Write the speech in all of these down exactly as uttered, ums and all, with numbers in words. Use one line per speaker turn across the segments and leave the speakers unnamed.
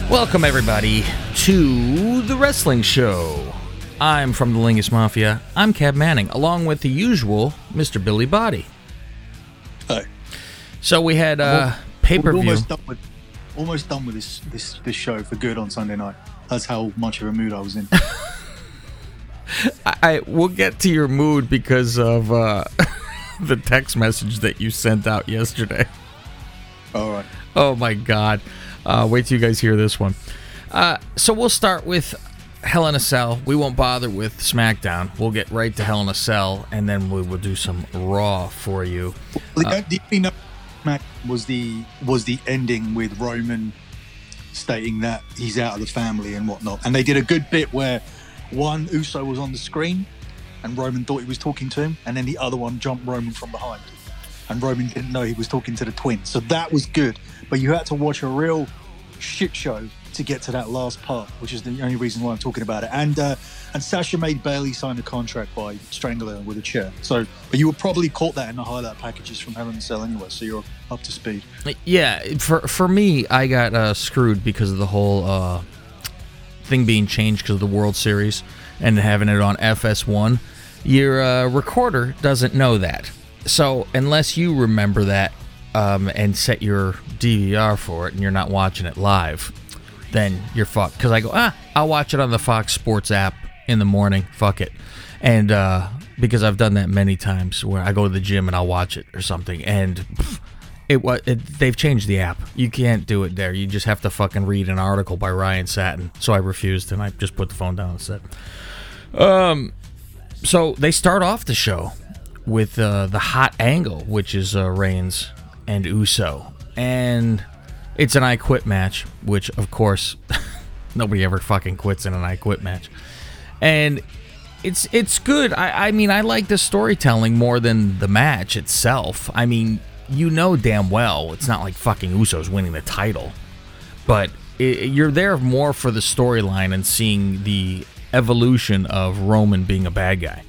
Welcome, everybody, to The Wrestling Show. I'm from the Lingus Mafia. I'm Cab Manning, along with the usual Mister Billy Body.
Hi.
So we had uh, pay-per-view.
Almost done with, almost done with this, this, this show for good on Sunday night. That's how much of a mood I was in.
I, I We'll get to your mood because of uh, the text message that you sent out yesterday.
All right.
Oh, my God. Uh, wait till you guys hear this one. Uh, so we'll start with Hell in a Cell. We won't bother with SmackDown. We'll get right to Hell in a Cell, and then we will do some Raw for you.
Uh, the only note Smack was the was the ending with Roman stating that he's out of the family and whatnot, and they did a good bit where one Uso was on the screen, and Roman thought he was talking to him, and then the other one jumped Roman from behind, and Roman didn't know he was talking to the twin. So that was good, but you had to watch a real shit show to get to that last part, which is the only reason why I'm talking about it. And uh, and Sasha made Bayley sign a contract by strangling her with a chair. So, but you were probably caught that in the highlight packages from Hell in a Cell anyway, so you're up to speed.
Yeah, for for me, I got uh, screwed because of the whole uh, thing being changed because of the World Series and having it on F S one. Your uh, recorder doesn't know that. So unless you remember that um, and set your D V R for it and you're not watching it live, then you're fucked. Because I go, ah, I'll watch it on the Fox Sports app in the morning. Fuck it. And uh, because I've done that many times where I go to the gym and I'll watch it or something. And pff, it, it they've changed the app. You can't do it there. You just have to fucking read an article by Ryan Satin. So I refused and I just put the phone down and said, um, so they start off the show with uh, the hot angle, which is uh, Reigns and Uso. And it's an I Quit match, which, of course, nobody ever fucking quits in an I Quit match. And it's it's good. I, I mean, I like the storytelling more than the match itself. I mean, you know damn well it's not like fucking Uso's winning the title. But it, you're there more for the storyline and seeing the evolution of Roman being a bad guy.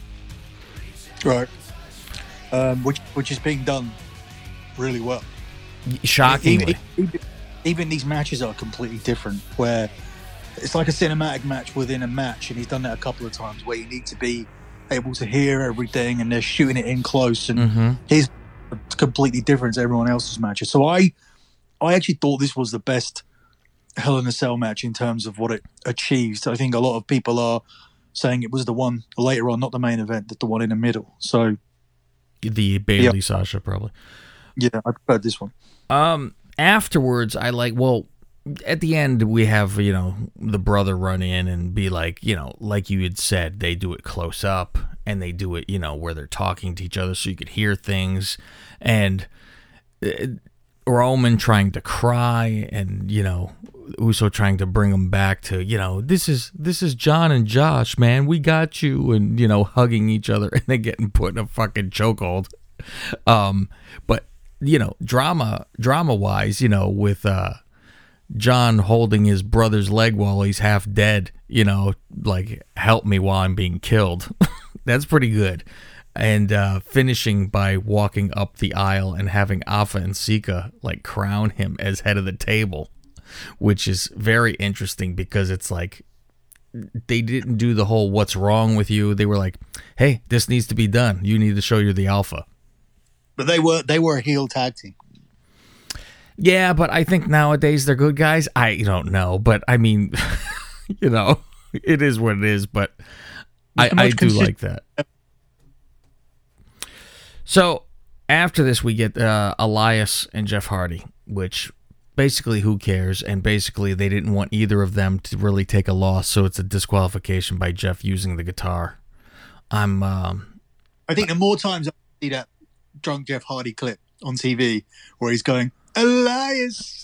Right. Um, which which is being done really well.
Shockingly.
Even, even, even these matches are completely different, where it's like a cinematic match within a match, and he's done that a couple of times where you need to be able to hear everything, and they're shooting it in close, and
mm-hmm.
his completely different to everyone else's matches. So I, I actually thought this was the best Hell in a Cell match in terms of what it achieved. I think a lot of people are saying it was the one later on, not the main event, that the one in the middle. So
the Bayley
yeah.
Sasha probably.
Yeah, I preferred this one.
Um, afterwards, I like, well, at the end, we have, you know, the brother run in and be like, you know, like you had said, they do it close up and they do it, you know, where they're talking to each other so you could hear things. And uh, Roman trying to cry and, you know, Uso trying to bring him back to, you know, this is this is John and Josh, man. We got you. And, you know, hugging each other and then getting put in a fucking chokehold. Um, but, you know, drama, drama wise, you know, with uh, John holding his brother's leg while he's half dead, you know, like, help me while I'm being killed. That's pretty good. And uh, finishing by walking up the aisle and having Afa and Sika, like, crown him as head of the table, which is very interesting because it's like they didn't do the whole what's wrong with you. They were like, hey, this needs to be done. You need to show you're the alpha.
But they were they were a heel tag team.
Yeah, but I think nowadays they're good guys. I don't know, but I mean, you know, it is what it is. But I, I do like that. So after this, we get uh, Elias and Jeff Hardy, which basically who cares? And basically they didn't want either of them to really take a loss, so it's a disqualification by Jeff using the guitar. I'm. Um,
I think the more times I see that drunk Jeff Hardy clip on T V where he's going, Elias,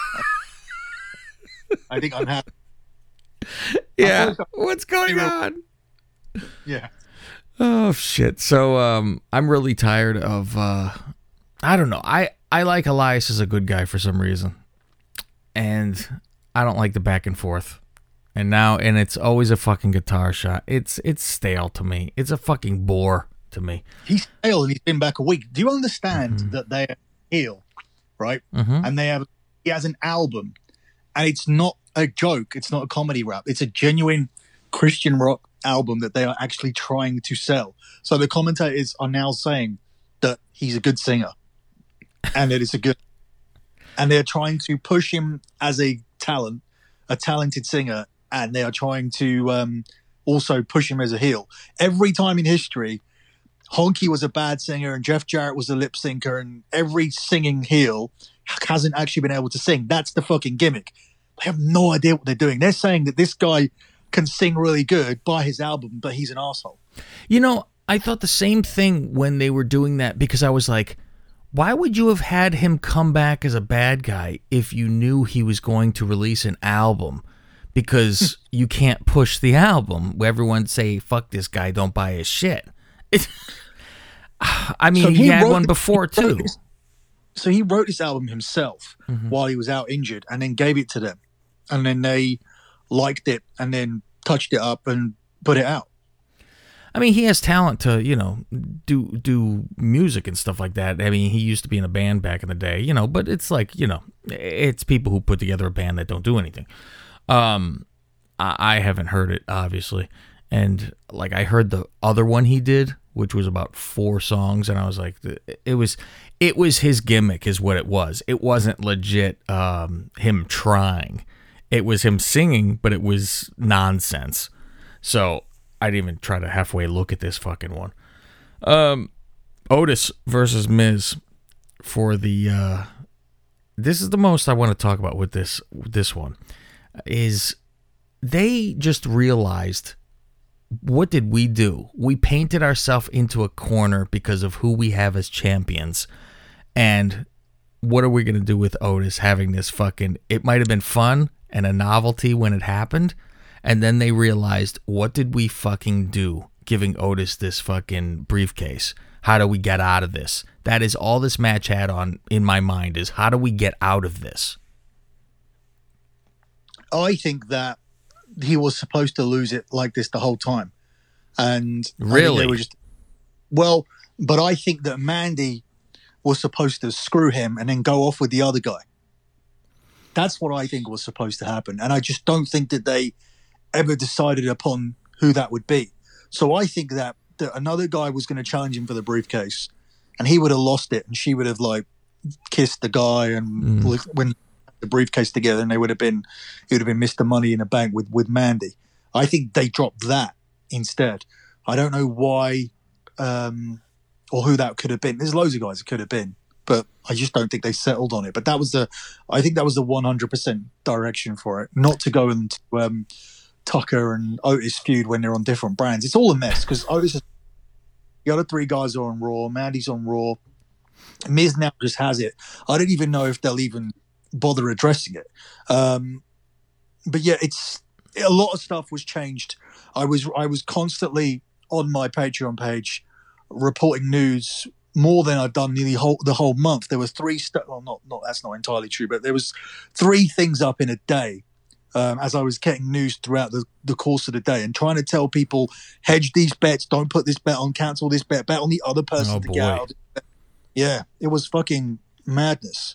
I think I'm happy.
Yeah, what's going on?
Yeah.
Oh shit. So um, I'm really tired of. Uh, I don't know. I I like Elias as a good guy for some reason, and I don't like the back and forth. And now, and it's always a fucking guitar shot. It's it's stale to me. It's a fucking bore to me.
He's stale and he's been back a week. Do you understand mm-hmm. that they're heel, right?
Mm-hmm.
And they have he has an album, and it's not a joke. It's not a comedy rap. It's a genuine Christian rock album that they are actually trying to sell. So the commentators are now saying that he's a good singer and that it's a good, and they're trying to push him as a talent, a talented singer, and they are trying to um, also push him as a heel. Every time in history, Honky was a bad singer and Jeff Jarrett was a lip syncer, and every singing heel hasn't actually been able to sing. That's the fucking gimmick. They have no idea what they're doing. They're saying that this guy can sing really good, buy his album, but he's an asshole.
You know, I thought the same thing when they were doing that, because I was like, why would you have had him come back as a bad guy if you knew he was going to release an album? Because you can't push the album. Everyone say, fuck this guy, don't buy his shit. It's, I mean, so he, he had one before, too.
This, so he wrote this album himself mm-hmm. while he was out injured and then gave it to them. And then they liked it and then touched it up and put it out.
I mean, he has talent to, you know, do do music and stuff like that. I mean, he used to be in a band back in the day, you know, but it's like, you know, it's people who put together a band that don't do anything. Um, I, I haven't heard it, obviously. And, like, I heard the other one he did, which was about four songs, and I was like, it was it was his gimmick is what it was. It wasn't legit um, him trying. It was him singing, but it was nonsense. So I didn't even try to halfway look at this fucking one. Um, Otis versus Miz for the. Uh, this is the most I want to talk about with this this one. Is they just realized, what did we do? We painted ourselves into a corner because of who we have as champions. And what are we going to do with Otis having this fucking. It might have been fun and a novelty when it happened, and then they realized, what did we fucking do giving Otis this fucking briefcase? How do we get out of this? That is all this match had on in my mind, is how do we get out of this?
I think that he was supposed to lose it like this the whole time. And
really?
They were just, well, but I think that Mandy was supposed to screw him and then go off with the other guy. That's what I think was supposed to happen. And I just don't think that they ever decided upon who that would be. So I think that, that another guy was going to challenge him for the briefcase, and he would have lost it, and she would have like kissed the guy and mm. when the briefcase together, and they would have been, it would have been Mister Money in the Bank with, with Mandy. I think they dropped that instead. I don't know why um, or who that could have been. There's loads of guys it could have been, but I just don't think they settled on it. But that was the, I think that was the one hundred percent direction for it, not to go into um, Tucker and Otis feud when they're on different brands. It's all a mess because Otis is, the other three guys are on Raw, Mandy's on Raw. Miz now just has it. I don't even know if they'll even bother addressing it. Um, but yeah, it's a lot of stuff was changed. I was I was constantly on my Patreon page reporting news more than I've done nearly whole, the whole month. There was three stuff. Well, not not that's not entirely true, but there was three things up in a day. Um, as I was getting news throughout the, the course of the day and trying to tell people, hedge these bets, don't put this bet on, cancel this bet, bet on the other person
oh,
to
boy.
get out. Yeah, it was fucking madness.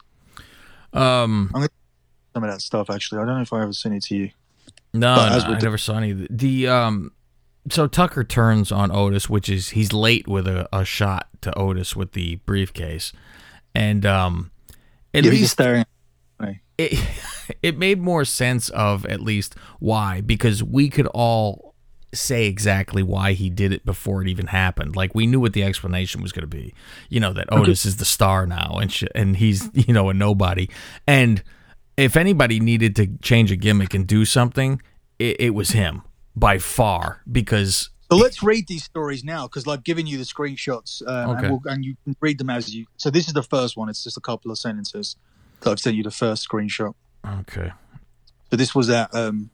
Um,
I'm gonna some of that stuff, actually. I don't know if I ever sent it to you.
No, no I never saw any. The um, so Tucker turns on Otis, which is he's late with a, a shot to Otis with the briefcase, and um, at
yeah,
least
staring.
It, it made more sense of at least why, because we could all say exactly why he did it before it even happened. Like, we knew what the explanation was going to be, you know, that Otis is the star now and sh- and he's, you know, a nobody. And if anybody needed to change a gimmick and do something, it, it was him by far, because...
So let's read these stories now, because I've given you the screenshots um,
okay.
and, we'll, and you can read them as you... So this is the first one. It's just a couple of sentences. I've sent you the first screenshot.
Okay.
So this was at um,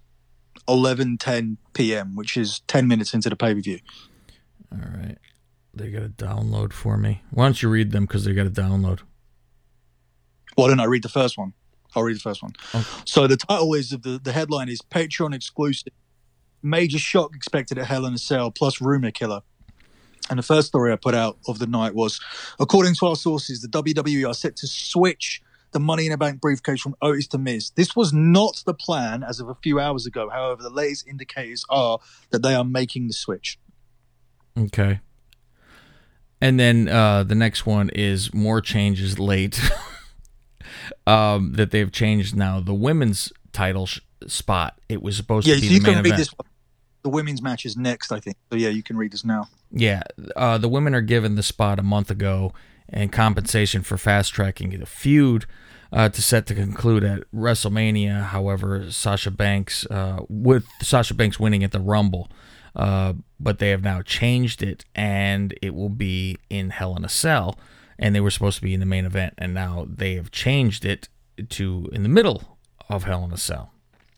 eleven ten p.m., which is ten minutes into the pay-per-view.
All right. They got to download for me. Why don't you read them, because they got to download.
Why don't I read the first one? I'll read the first one.
Okay.
So the title is, the, the headline is Patreon exclusive, major shock expected at Hell in a Cell, plus rumor killer. And the first story I put out of the night was, according to our sources, the W W E are set to switch the Money in the Bank briefcase from Otis to Miz. This was not the plan as of a few hours ago. However, the latest indicators are that they are making the switch.
Okay. And then uh, the next one is more changes late um, that they've changed now. The women's title sh- spot, it was supposed
yeah,
to be
so
the
you
main
can read
event.
this. The women's match is next, I think. So, yeah, you can read this now.
Yeah, uh, the women are given the spot a month ago and compensation for fast-tracking the feud uh, to set to conclude at WrestleMania. However, Sasha Banks, uh, with Sasha Banks winning at the Rumble, uh, but they have now changed it, and it will be in Hell in a Cell, and they were supposed to be in the main event, and now they have changed it to in the middle of Hell in a Cell.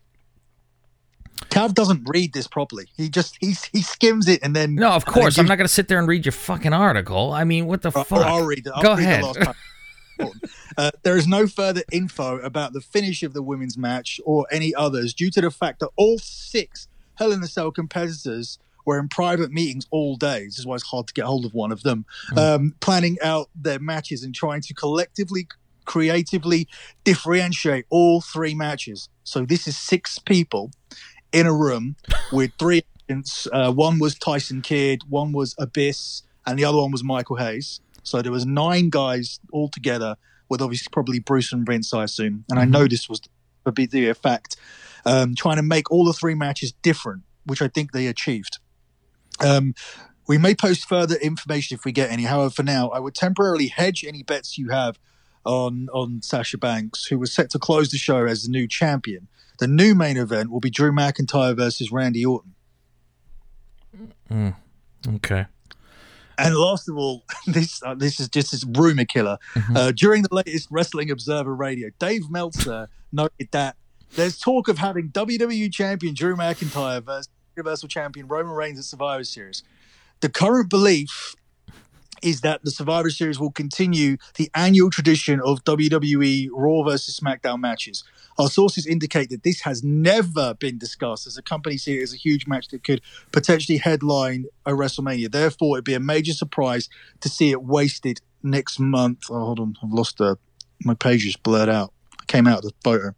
Cav doesn't read this properly. He just he he skims it and then.
No, of course.
gives,
I'm not going to sit there and read your fucking article. I mean, what the
I'll,
fuck?
I'll read it. I'll
Go
read
ahead.
The last part. uh, there is no further info about the finish of the women's match or any others due to the fact that all six Hell in a Cell competitors were in private meetings all day. This is why it's hard to get hold of one of them. Mm. Um, planning out their matches and trying to collectively, creatively differentiate all three matches. So this is six people in a room with three agents. Uh, one was Tyson Kidd, one was Abyss, and the other one was Michael Hayes. So there was nine guys all together with obviously probably Bruce and Vince, I assume. And mm-hmm. I know this was a bit the fact, um, trying to make all the three matches different, which I think they achieved. Um, we may post further information if we get any. However, for now, I would temporarily hedge any bets you have on, on Sasha Banks, who was set to close the show as the new champion. The new main event will be Drew McIntyre versus Randy Orton.
Mm, okay.
And last of all, this uh, this is just this rumor killer. Mm-hmm. Uh, during the latest Wrestling Observer Radio, Dave Meltzer noted that there's talk of having W W E Champion Drew McIntyre versus Universal Champion Roman Reigns at Survivor Series. The current belief is that the Survivor Series will continue the annual tradition of W W E Raw versus SmackDown matches. Our sources indicate that this has never been discussed, as the company see it as a huge match that could potentially headline a WrestleMania. Therefore, it'd be a major surprise to see it wasted next month. Oh, hold on. I've lost the... My page is blurred out. I came out of the photo.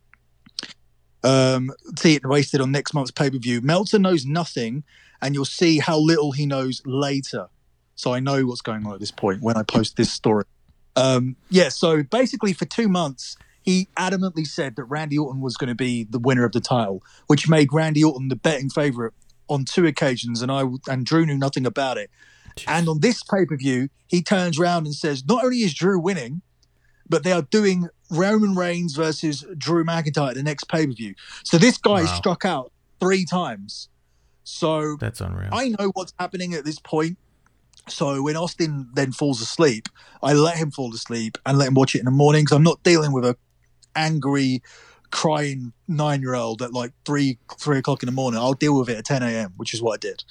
Um, see it wasted on next month's pay-per-view. Meltzer knows nothing, and you'll see how little he knows later. So I know what's going on at this point when I post this story. Um, yeah, so basically for two months... he adamantly said that Randy Orton was going to be the winner of the title, which made Randy Orton the betting favorite on two occasions, and I and Drew knew nothing about it. Jeez. And on this pay-per-view, he turns around and says, not only is Drew winning, but they are doing Roman Reigns versus Drew McIntyre at the next pay-per-view. So this guy wow. struck out three times. So
that's unreal.
I know what's happening at this point. So when Austin then falls asleep, I let him fall asleep and let him watch it in the morning, because I'm not dealing with a angry, crying nine-year-old at like three three o'clock in the morning. I'll deal with it at ten a.m., which is what I did.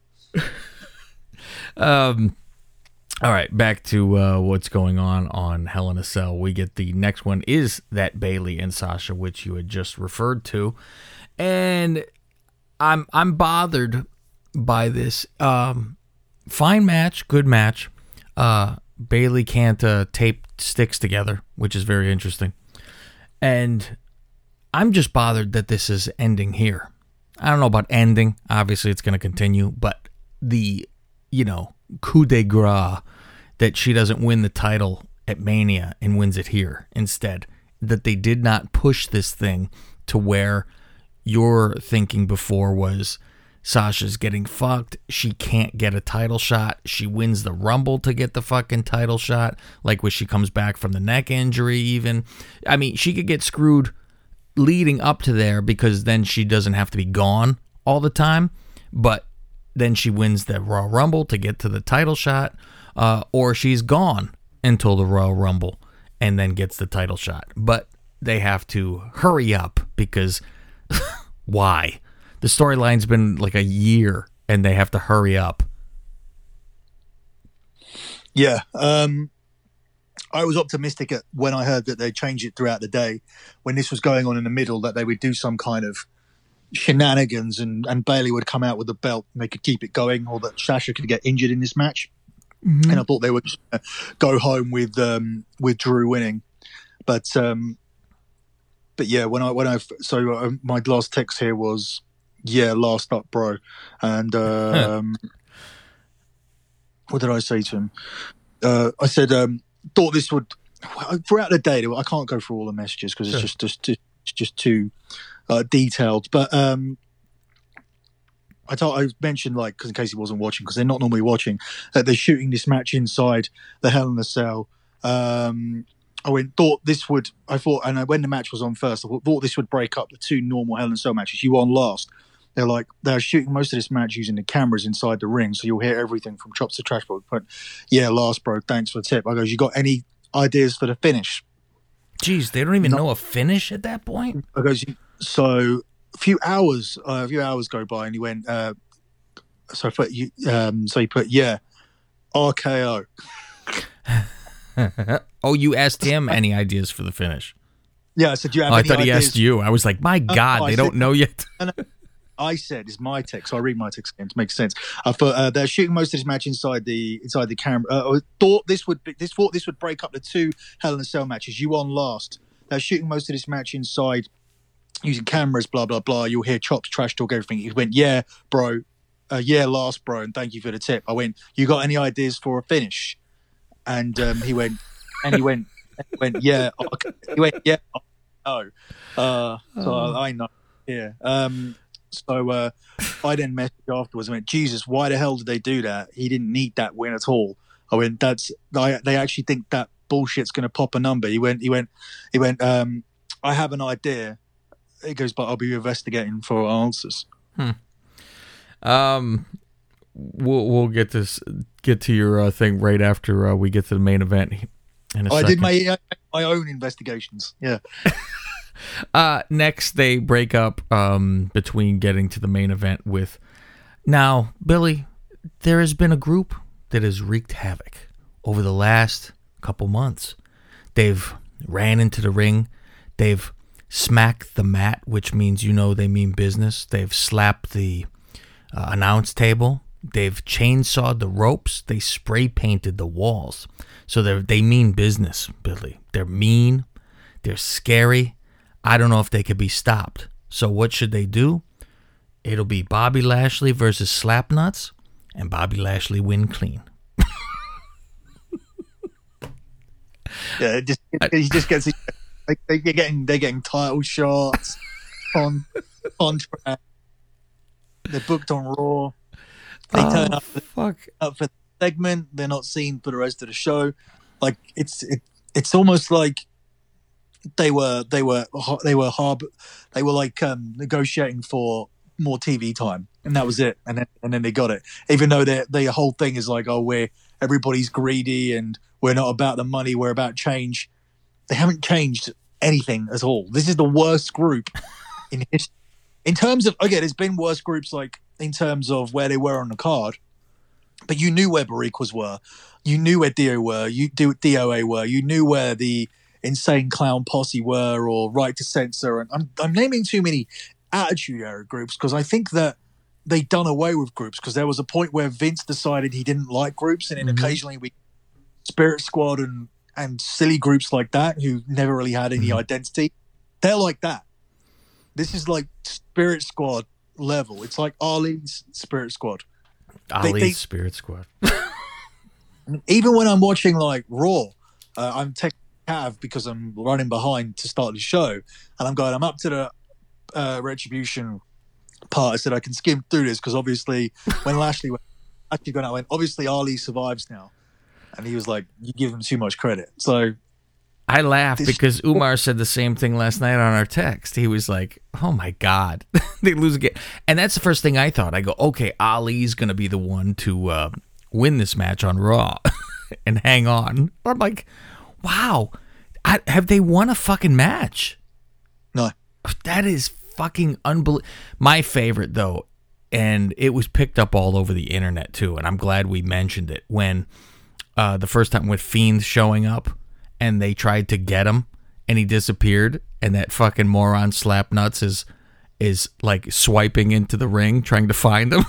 um, all right, back to uh, what's going on on Hell in a Cell. We get the next one is that Bayley and Sasha, which you had just referred to, and I'm I'm bothered by this. Um, fine match, good match. Uh, Bayley can't uh, tape sticks together, which is very interesting. And I'm just bothered that this is ending here. I don't know about ending. Obviously, it's going to continue. But the, you know, coup de grace that she doesn't win the title at Mania and wins it here instead. That they did not push this thing to where your thinking before was Sasha's getting fucked. She can't get a title shot. She wins the Rumble to get the fucking title shot. Like when she comes back from the neck injury even. I mean, she could get screwed leading up to there because then she doesn't have to be gone all the time. But then she wins the Royal Rumble to get to the title shot. Uh, or she's gone until the Royal Rumble and then gets the title shot. But they have to hurry up because why? The storyline's been like a year, and they have to hurry up.
Yeah. Um, I was optimistic at, when I heard that they changed it throughout the day, when this was going on in the middle, that they would do some kind of shenanigans and, and Bayley would come out with the belt and they could keep it going, or that Sasha could get injured in this match. Mm-hmm. And I thought they would just go home with um, with Drew winning. But um, but yeah, when I when I so uh, my last text here was yeah, last up, bro, and um, what did I say to him? Uh, I said um, thought this would throughout the day. I can't go through all the messages because it's
Sure.
just just it's just too uh, detailed, but. Um, I told, I mentioned, like, cause in case he wasn't watching, because they're not normally watching, that they're shooting this match inside the Hell in a Cell. Um, I went, thought this would, I thought, and when the match was on first, I thought, thought this would break up the two normal Hell in a Cell matches. You won last. They're like, they're shooting most of this match using the cameras inside the ring, so you'll hear everything from chops to trash. But yeah, last, bro, thanks for the tip. I goes, you got any ideas for the finish?
Jeez, they don't even
No.
know a finish at that point?
I goes, so a few hours, uh, a few hours go by, and he went, uh, so I put, you, um, so he put, yeah, R K O.
Oh, you asked him any ideas for the finish?
Yeah, I said, do you have
Oh, I
any
thought he
ideas?
asked you. I was like, my God,
I
they
said-
don't know yet.
I said, it's my text, so I read my text again to make sense. I thought uh, they're shooting most of this match inside the inside the camera. Uh, I thought this would be, this thought this would break up the two Hell in a Cell matches. You won last. They're shooting most of this match inside using cameras, blah blah blah. You'll hear chops, trash talk, everything. He went, yeah, bro, uh, yeah, last, bro, and thank you for the tip. I went, you got any ideas for a finish? And um, he went, and he went, he went, yeah, okay. He went, yeah, oh, uh, so
Oh.
I, I know, yeah. Um, so uh, I then messaged afterwards. I went, Jesus, why the hell did they do that? He didn't need that win at all. I went, that's, I, they actually think that bullshit's going to pop a number. He went, he went, he went. Um, I have an idea. He goes, but I'll be investigating for answers.
Um, we'll we'll get this get to your uh, thing right after uh, we get to the main event. In a
I
second.
did my uh, my own investigations. Yeah.
Uh, next, they break up um, between getting to the main event with. Now, Billy, there has been a group that has wreaked havoc over the last couple months. They've ran into the ring. They've smacked the mat, which means you know they mean business. They've slapped the uh, announce table. They've chainsawed the ropes. They spray painted the walls. So they they mean business, Billy. They're mean. They're scary. I don't know if they could be stopped. So what should they do? It'll be Bobby Lashley versus Slapnuts, and Bobby Lashley win clean.
Yeah. It just he just gets. Like, they're getting they're getting title shots on contract. They're booked on Raw. They turn
Oh,
up for,
fuck.
up for the segment. They're not seen for the rest of the show. Like it's it, it's almost like they were they were they were harb they were like um, negotiating for more T V time, and that was it. And then and then they got it. Even though their their whole thing is like, oh, we're everybody's greedy and we're not about the money, we're about change. They haven't changed anything at all. This is the worst group in history. In terms of, okay, there's been worse groups like in terms of where they were on the card, but you knew where Bariquas were. You knew where Dio were. You knew D O A were. You knew where the Insane Clown Posse were or Right to Censor. And I'm, I'm naming too many Attitude Era groups because I think that they'd done away with groups because there was a point where Vince decided he didn't like groups, and then
Mhm.
occasionally we Spirit Squad and and silly groups like that who never really had any
Mhm.
identity. They're like that. This is like Spirit Squad level. It's like Ali's Spirit Squad.
Ali's
they-
Spirit Squad.
Even when I'm watching like Raw, uh, I'm texting Cav because I'm running behind to start the show, and I'm going, I'm up to the uh, Retribution part. I said I can skim through this because obviously when Lashley went, actually going, I went, obviously Ali survives now. And he was like, you give him too much credit. So
I laughed
This-
because Umar said the same thing last night on our text. He was like, oh my God, they lose again. And that's the first thing I thought. I go, okay, Ali's going to be the one to uh, win this match on Raw and hang on. But I'm like, wow, I, have they won a fucking match?
no.
That is fucking unbelievable. My favorite, though, and it was picked up all over the internet, too, and I'm glad we mentioned it, when uh, the first time with Fiend showing up, and they tried to get him, and he disappeared, and that fucking moron Slapnuts is, is like, swiping into the ring, trying to find him.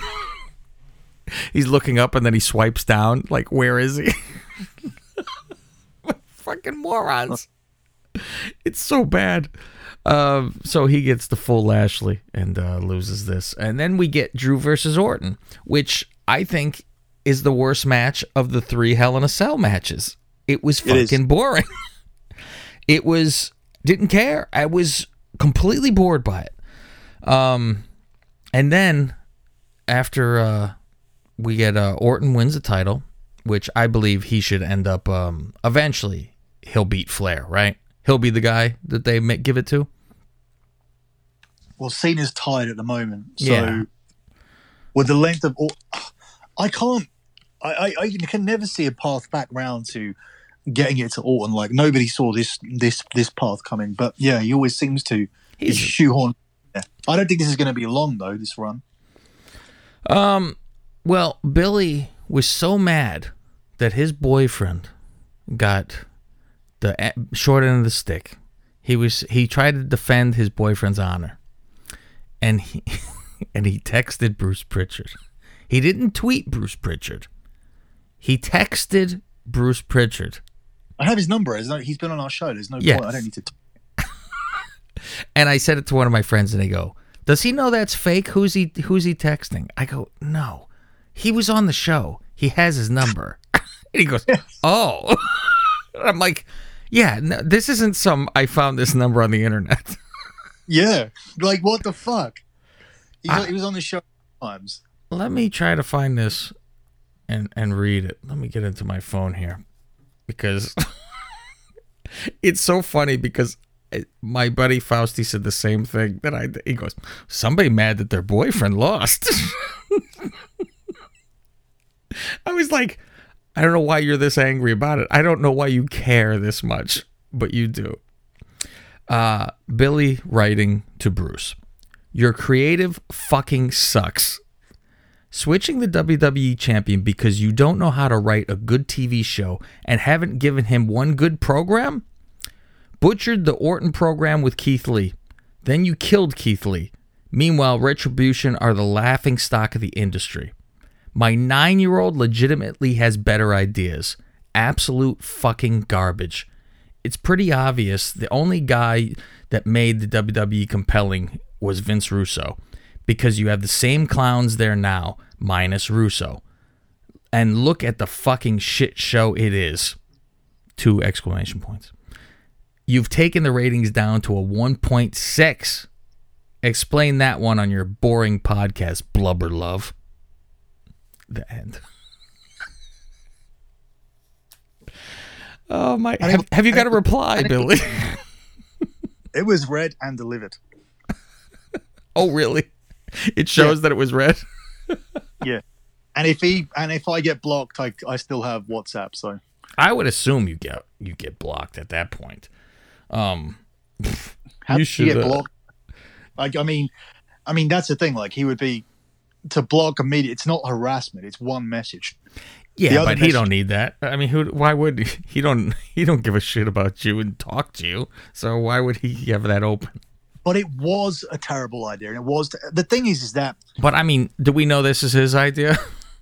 He's looking up, and then he swipes down, like, where is he? Fucking morons. It's so bad. Um, so he gets the full Lashley and uh, loses this. And then we get Drew versus Orton, which I think is the worst match of the three Hell in a Cell matches. It was fucking it boring. It was, didn't care. I was completely bored by it. Um, and then after uh, we get uh, Orton wins the title, which I believe he should end up, um, eventually he'll beat Flair, right? He'll be the guy that they may give it to.
Well, Cena's tied at the moment, so
Yeah.
with the length of, I can't, I, I, I can never see a path back round to getting it to Orton. Like nobody saw this this this path coming, but yeah, he always seems to. He's shoehorn. Yeah. I don't think this is going to be long though. This run.
Um. Well, Billy was so mad that his boyfriend got the short end of the stick. He was he tried to defend his boyfriend's honor, and he and he texted Bruce Pritchard. He didn't tweet Bruce Pritchard. He texted Bruce Pritchard.
I have his number. No, he's been on our show. There's no
yes.
point. I don't need to. T-
and I said it to one of my friends, and they go, "Does he know that's fake? Who's he? Who's he texting?" I go, "No, he was on the show. He has his number." And he goes, "Oh." I'm like, "Yeah, no, this isn't some. I found this number on the internet."
Yeah, like what the fuck? He,
I,
he was on the show times.
Let me try to find this and and read it. Let me get into my phone here. Because it's so funny because my buddy Fausty said the same thing that I he goes, somebody mad that their boyfriend lost. I was like, I don't know why you're this angry about it. I don't know why you care this much, but you do. Uh, Billy writing to Bruce, your creative fucking sucks. Switching the W W E champion because you don't know how to write a good T V show and haven't given him one good program? Butchered the Orton program with Keith Lee. Then you killed Keith Lee. Meanwhile, Retribution are the laughing stock of the industry. My nine-year-old legitimately has better ideas. Absolute fucking garbage. It's pretty obvious the only guy that made the W W E compelling was Vince Russo. Because you have the same clowns there now, minus Russo. And look at the fucking shit show it is. Two exclamation points. You've taken the ratings down to a one point six. Explain that one on your boring podcast, Blubber Love. The end. Oh my! Have, have you got a reply, Billy?
It was read and delivered.
Oh, really? It shows
yeah.
that it was read.
Yeah, and if he and if I get blocked, I I still have WhatsApp. So
I would assume you get you get blocked at that point. Um,
How
you should
you get
uh,
blocked. Like I mean, I mean that's the thing. Like he would be to block immediately. It's not harassment. It's one message.
Yeah, but he don't need that. I mean, who? Why would he? He don't. He don't give a shit about you and talk to you. So why would he have that open?
But it was a terrible idea, and it was. The thing is, is that.
But I mean, do we know this is his idea?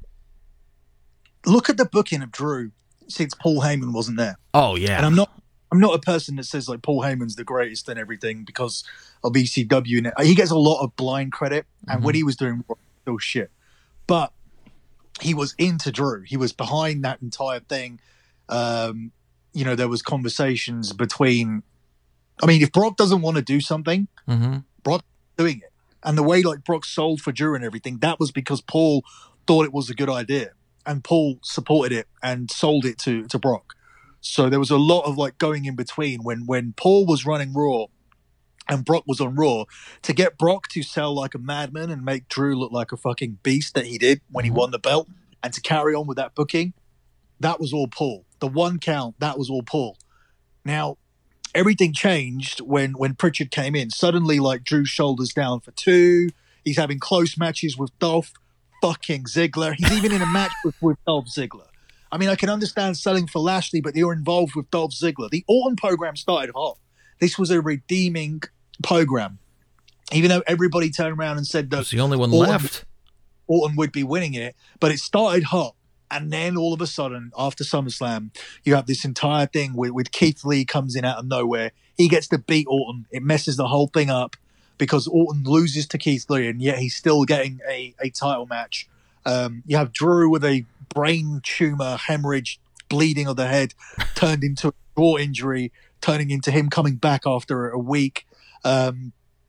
Look at the booking of Drew since Paul Heyman wasn't there.
Oh yeah,
and I'm not. I'm not a person that says like Paul Heyman's the greatest and everything because of E C W. And he gets a lot of blind credit, and mm-hmm. when he was doing still shit, but he was into Drew. He was behind that entire thing. Um, you know, there was conversations between. I mean, if Brock doesn't want to do something,
mm-hmm.
Brock's doing it. And the way like Brock sold for Drew and everything, that was because Paul thought it was a good idea. And Paul supported it and sold it to, to Brock. So there was a lot of like going in between when, when Paul was running Raw and Brock was on Raw, to get Brock to sell like a madman and make Drew look like a fucking beast that he did when he won the belt, and to carry on with that booking, that was all Paul. The one count, that was all Paul. Now, everything changed when, when Pritchard came in. Suddenly, like, Drew's shoulders down for two. He's having close matches with Dolph fucking Ziggler. He's even in a match with, with Dolph Ziggler. I mean, I can understand selling for Lashley, but they were involved with Dolph Ziggler. The Orton program started hot. This was a redeeming program. Even though everybody turned around and said that
it's the only one
Orton,
left.
Orton would be winning it, but it started hot. And then all of a sudden, after SummerSlam, you have this entire thing with, with Keith Lee comes in out of nowhere. He gets to beat Orton. It messes the whole thing up because Orton loses to Keith Lee, and yet he's still getting a, a title match. Um, you have Drew with a brain tumor, hemorrhage, bleeding of the head, turned into a jaw injury, turning into him coming back after a week. Um,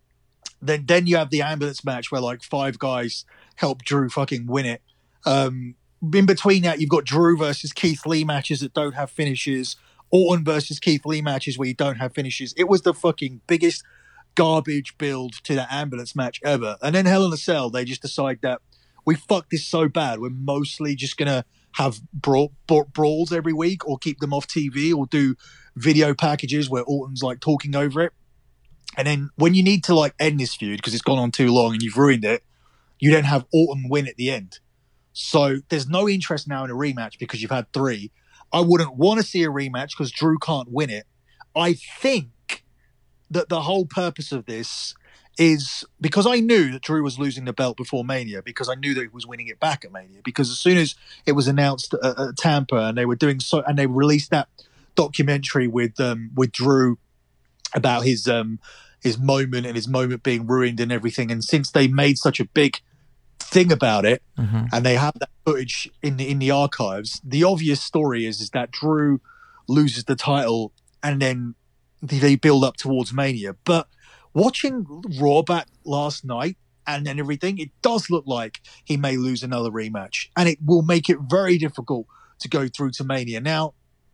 then, then you have the ambulance match where like five guys help Drew fucking win it. Um, In between that, you've got Drew versus Keith Lee matches that don't have finishes. Orton versus Keith Lee matches where you don't have finishes. It was the fucking biggest garbage build to that ambulance match ever. And then Hell in a Cell, they just decide that we fucked this so bad, we're mostly just going to have brawl, brawl, brawls every week or keep them off T V or do video packages where Orton's like talking over it. And then when you need to like end this feud because it's gone on too long and you've ruined it, you then have Orton win at the end. So there's no interest now in a rematch because you've had three. I wouldn't want to see a rematch because Drew can't win it. I think that the whole purpose of this is because I knew that Drew was losing the belt before Mania because I knew that he was winning it back at Mania because as soon as it was announced at, at Tampa and they were doing so and they released that documentary with um, with Drew about his um, his moment and his moment being ruined and everything, and since they made such a big thing about it, mm-hmm. and they have that footage in the in the archives, the obvious story is is that Drew loses the title and then they build up towards Mania. But watching Raw back last night and then everything, it does look like he may lose another rematch, and it will make it very difficult to go through to Mania. Now,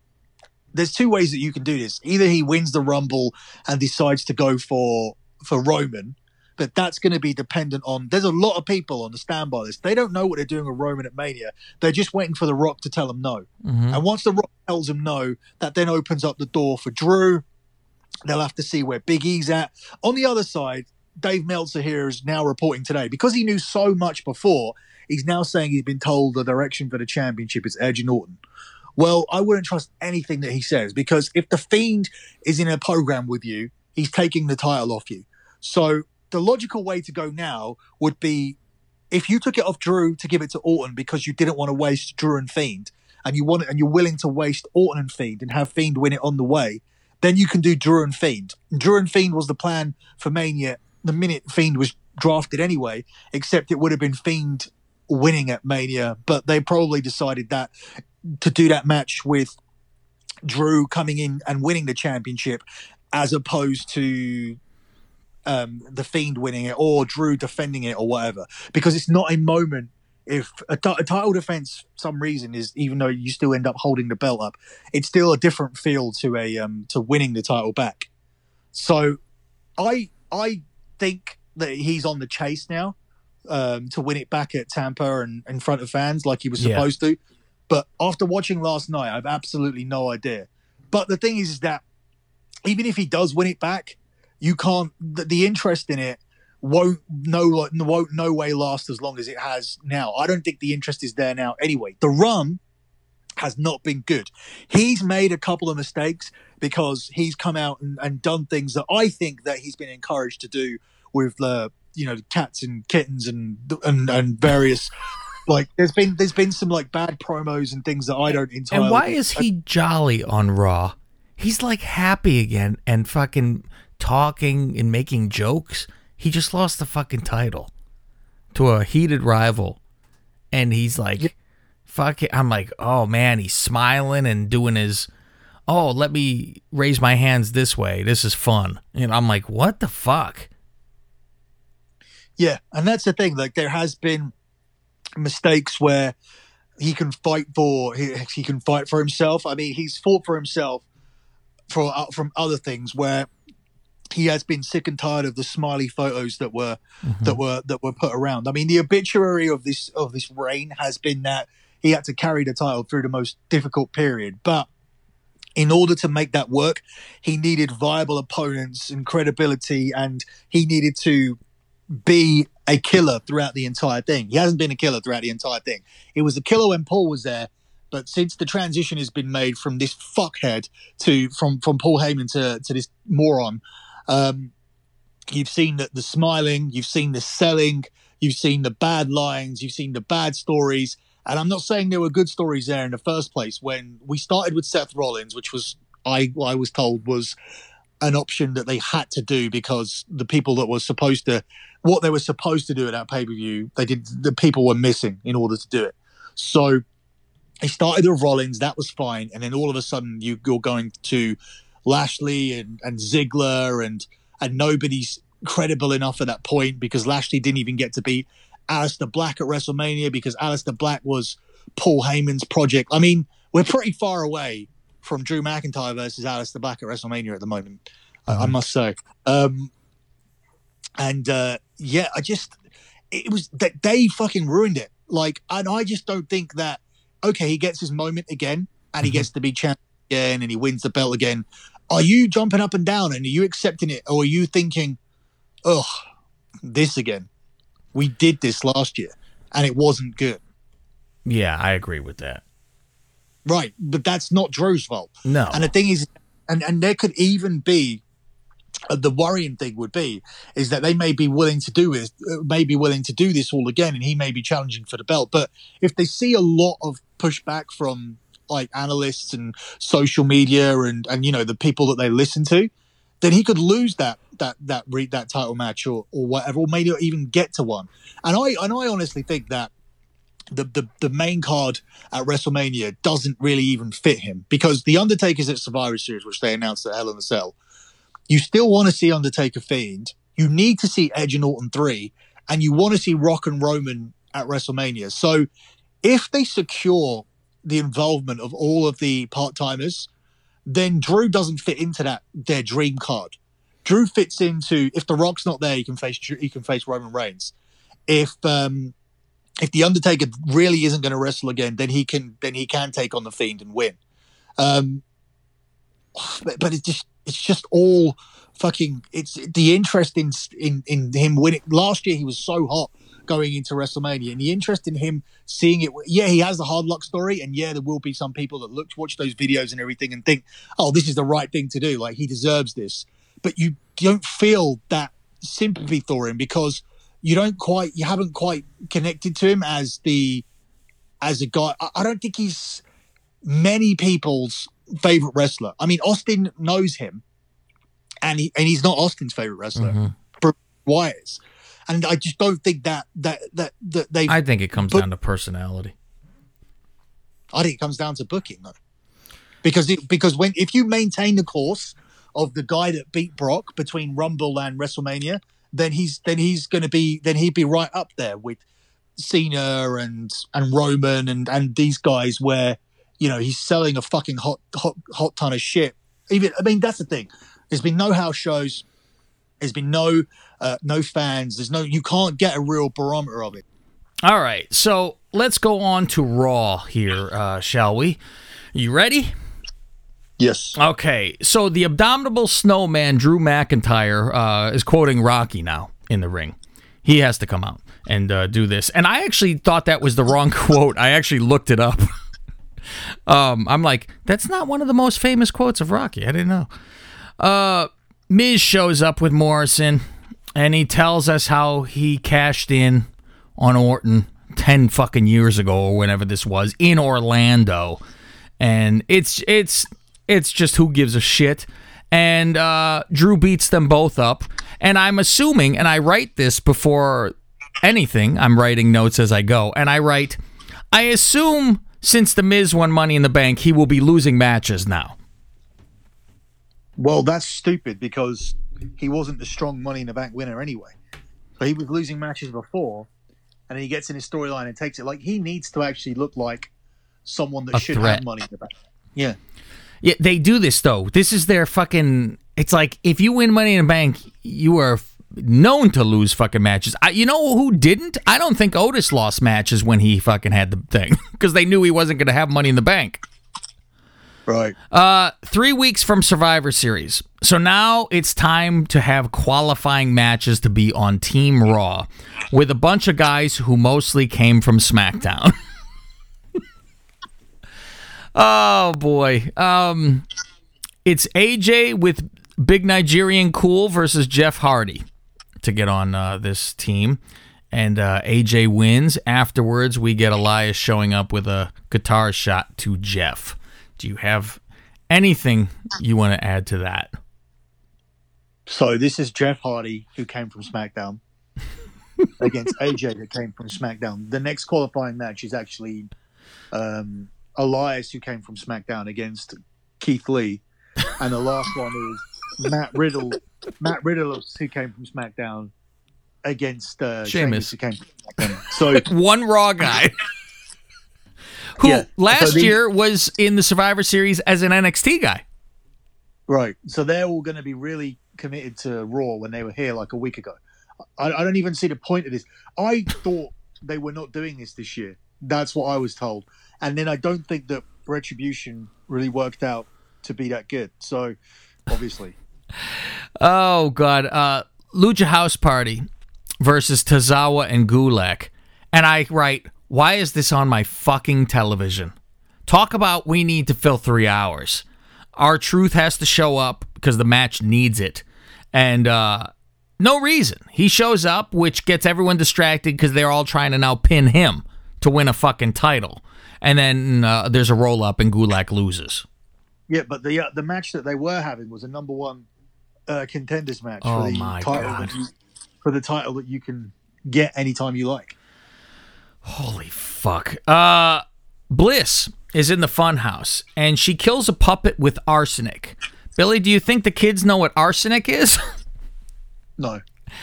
there's two ways that you can do this. Either he wins the Rumble and decides to go for for Roman, but that's going to be dependent on, there's a lot of people on the standby list. They don't know what they're doing with Roman at Mania. They're just waiting for The Rock to tell them no. Mm-hmm. And once The Rock tells them no, that then opens up the door for Drew. They'll have to see where Big E's at. On the other side, Dave Meltzer here is now reporting today, because he knew so much before, he's now saying he's been told the direction for the championship is Edge and Orton. Well, I wouldn't trust anything that he says, because if The Fiend is in a program with you, he's taking the title off you. So the logical way to go now would be, if you took it off Drew to give it to Orton because you didn't want to waste Drew and Fiend, and you want it, and you're willing to waste Orton and Fiend and have Fiend win it on the way, then you can do Drew and Fiend. Drew and Fiend was the plan for Mania the minute Fiend was drafted anyway, except it would have been Fiend winning at Mania, but they probably decided that to do that match with Drew coming in and winning the championship as opposed to um, the Fiend winning it or Drew defending it or whatever, because it's not a moment. If a, t- a title defense, for some reason, is, even though you still end up holding the belt up, it's still a different feel to a um, to winning the title back. So, I I think that he's on the chase now um, to win it back at Tampa and in front of fans like he was
yeah.
supposed to. But after watching last night, I've absolutely no idea. But the thing is, is that even if he does win it back, you can't. The, the interest in it won't no won't no way last as long as it has now. I don't think the interest is there now anyway. The run has not been good. He's made a couple of mistakes because he's come out and, and done things that I think that he's been encouraged to do with the uh, you know cats and kittens and and, and various like there's been there's been some like bad promos and things that I don't entirely.
And why is he jolly on Raw? He's like happy again and fucking talking and making jokes. He just lost the fucking title to a heated rival. And he's like, yeah. fuck it. I'm like, oh man, he's smiling and doing his, oh, let me raise my hands this way. This is fun. And I'm like, what the fuck?
Yeah. And that's the thing. Like, there has been mistakes where he can fight for, he, he can fight for himself. I mean, he's fought for himself for uh, from other things where he has been sick and tired of the smiley photos that were mm-hmm. that were that were put around. I mean, the obituary of this of this reign has been that he had to carry the title through the most difficult period. But in order to make that work, he needed viable opponents and credibility, and he needed to be a killer throughout the entire thing. He hasn't been a killer throughout the entire thing. He was a killer when Paul was there, but since the transition has been made from this fuckhead to from from Paul Heyman to to this moron. Um, you've seen the, the smiling, you've seen the selling, you've seen the bad lines, you've seen the bad stories, And I'm not saying there were good stories there in the first place. When we started with Seth Rollins, which was I I was told was an option that they had to do because the people that were supposed to, what they were supposed to do at that pay-per-view, they did, the people were missing in order to do it. So they started with Rollins, that was fine. And then all of a sudden you, you're going to Lashley and, and Ziggler and, and nobody's credible enough at that point because Lashley didn't even get to beat Aleister Black at WrestleMania because Aleister Black was Paul Heyman's project. I mean, we're pretty far away from Drew McIntyre versus Aleister Black at WrestleMania at the moment, mm-hmm. I, I must say. Um, and uh, yeah, I just, it was that they fucking ruined it. Like, and I just don't think that, okay, he gets his moment again and he mm-hmm. gets to be champion again and he wins the belt again. Are you jumping up and down and are you accepting it? Or are you thinking, ugh, this again? We did this last year and it wasn't good.
Yeah, I agree with that.
Right, but that's not Drew's fault.
No.
And the thing is, and, and there could even be, uh, the worrying thing would be, is that they may be willing to do this, uh, may be willing to do this all again, and he may be challenging for the belt. But if they see a lot of pushback from like analysts and social media and, and you know, the people that they listen to, then he could lose that that that re- that title match or or whatever, or maybe not even get to one. And I and I honestly think that The, the the main card at WrestleMania doesn't really even fit him because the Undertaker's at Survivor Series, which they announced at Hell in a Cell. You still want to see Undertaker Fiend. You need to see Edge and Orton three, and you want to see Rock and Roman at WrestleMania. So if they secure the involvement of all of the part-timers, then Drew doesn't fit into that their dream card. Drew fits into, if The Rock's not there, he can face he can face Roman Reigns. If um If the Undertaker really isn't going to wrestle again, then he can then he can take on the Fiend and win. Um, but, but it's just it's just all fucking. It's the interest in in in him winning. Last year he was so hot going into WrestleMania, and the interest in him seeing it. Yeah, he has the hard luck story, and yeah, there will be some people that look watch those videos and everything and think, oh, this is the right thing to do. Like he deserves this, but you don't feel that sympathy for him because. You don't quite, you haven't quite connected to him as the, as a guy. I, I don't think he's many people's favorite wrestler. I mean, Austin knows him, and he and he's not Austin's favorite wrestler. Mm-hmm. Wyatt is, and I just don't think that that that that they.
I think it comes book- down to personality.
I think it comes down to booking, though, because it, because when if you maintain the course of the guy that beat Brock between Rumble and WrestleMania. Then he's then he's going to be then he'd be right up there with Cena and and Roman and and these guys where you know he's selling a fucking hot hot hot ton of shit. Even I mean that's the thing. There's been no house shows. There's been no uh, no fans. There's no you can't get a real barometer of it.
All right, so let's go on to Raw here, uh, shall we? You ready?
Yes.
Okay, so the abominable snowman Drew McIntyre uh, is quoting Rocky now in the ring. He has to come out and uh, do this. And I actually thought that was the wrong quote. I actually looked it up. um, I'm like, that's not one of the most famous quotes of Rocky. I didn't know. Uh, Miz shows up with Morrison, and he tells us how he cashed in on Orton ten fucking years ago or whenever this was in Orlando. And it's it's... It's just who gives a shit. And uh, Drew beats them both up. And I'm assuming, and I write this before anything, I'm writing notes as I go. And I write, I assume since The Miz won Money in the Bank, he will be losing matches now.
Well, that's stupid because he wasn't the strong Money in the Bank winner anyway. So he was losing matches before. And then he gets in his storyline and takes it. Like, he needs to actually look like someone that
a
should
threat.
have Money in the Bank. Yeah.
Yeah, they do this, though. This is their fucking... It's like, if you win Money in the Bank, you are known to lose fucking matches. I, you know who didn't? I don't think Otis lost matches when he fucking had the thing. Because they knew he wasn't going to have Money in the Bank.
Right.
Uh, three weeks from Survivor Series. So now it's time to have qualifying matches to be on Team Raw. With a bunch of guys who mostly came from SmackDown. Oh, boy. Um, it's A J with Big Nigerian Cool versus Jeff Hardy to get on uh, this team. and uh, A J wins. Afterwards, we get Elias showing up with a guitar shot to Jeff. Do you have anything you want to add to that?
So this is Jeff Hardy, who came from SmackDown, against A J, that came from SmackDown. The next qualifying match is actually um, Elias, who came from SmackDown, against Keith Lee. And the last one is Matt Riddle, Matt Riddle, who came from SmackDown, against uh, Sheamus, who came from SmackDown. So
one Raw guy. Who
yeah,
last
so these, year
was in the Survivor Series as an N X T guy.
Right. So they're all going to be really committed to Raw when they were here like a week ago. I, I don't even see the point of this. I thought they were not doing this this year. That's what I was told. And then I don't think that Retribution really worked out to be that good. So, obviously.
Oh, God. Uh, Lucha House Party versus Tozawa and Gulak. And I write, why is this on my fucking television? Talk about we need to fill three hours. R-Truth has to show up because the match needs it. And uh, no reason. He shows up, which gets everyone distracted because they're all trying to now pin him to win a fucking title. And then uh, there's a roll-up and Gulak loses.
Yeah, but the uh, the match that they were having was a number one uh, contenders match
oh
for the
my
title
God.
that you, for the title that you can get anytime you like.
Holy fuck. Uh, Bliss is in the funhouse, and she kills a puppet with arsenic. Billy, do you think the kids know what arsenic is?
No.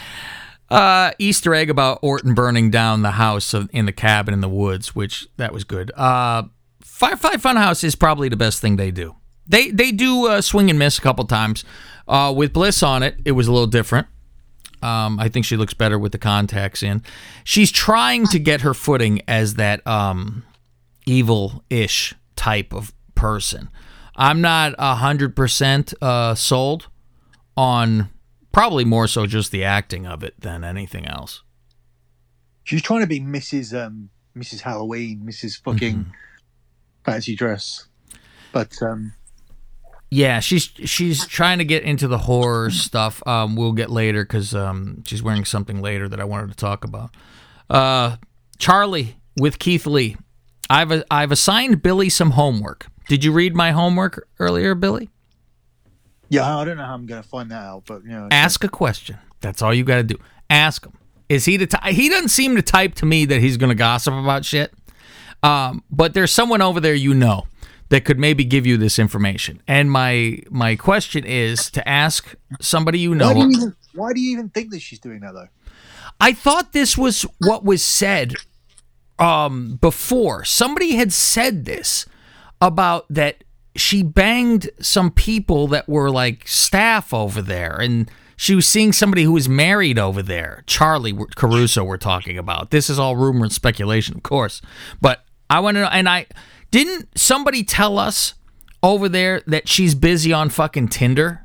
Uh, Easter egg about Orton burning down the house in the cabin in the woods, which, that was good. Uh, Firefly Funhouse is probably the best thing they do. They they do uh, swing and miss a couple times. Uh, with Bliss on it, it was a little different. Um, I think she looks better with the contacts in. She's trying to get her footing as that um, evil-ish type of person. I'm not one hundred percent uh, sold on probably more so just the acting of it than anything else.
She's trying to be Missus Um, Missus Halloween, Missus fucking mm-hmm. fancy dress. But um,
yeah, she's she's trying to get into the horror stuff. Um, we'll get later because um, she's wearing something later that I wanted to talk about. Uh, Charlie with Keith Lee. I've a, I've assigned Billy some homework. Did you read my homework earlier, Billy?
Yeah, I don't know how I'm going to find that out, but you know,
ask a question. That's all you got to do. Ask him. Is he the ty- he doesn't seem to type to me that he's going to gossip about shit. Um, but there's someone over there you know that could maybe give you this information. And my my question is to ask somebody you know.
Why do you even, why do you even think that she's doing that though?
I thought this was what was said um, before. Somebody had said this about that she banged some people that were like staff over there, and she was seeing somebody who was married over there. Charlie Caruso we're talking about. This is all rumor and speculation, of course. But I want to know, and I didn't somebody tell us over there that she's busy on fucking Tinder?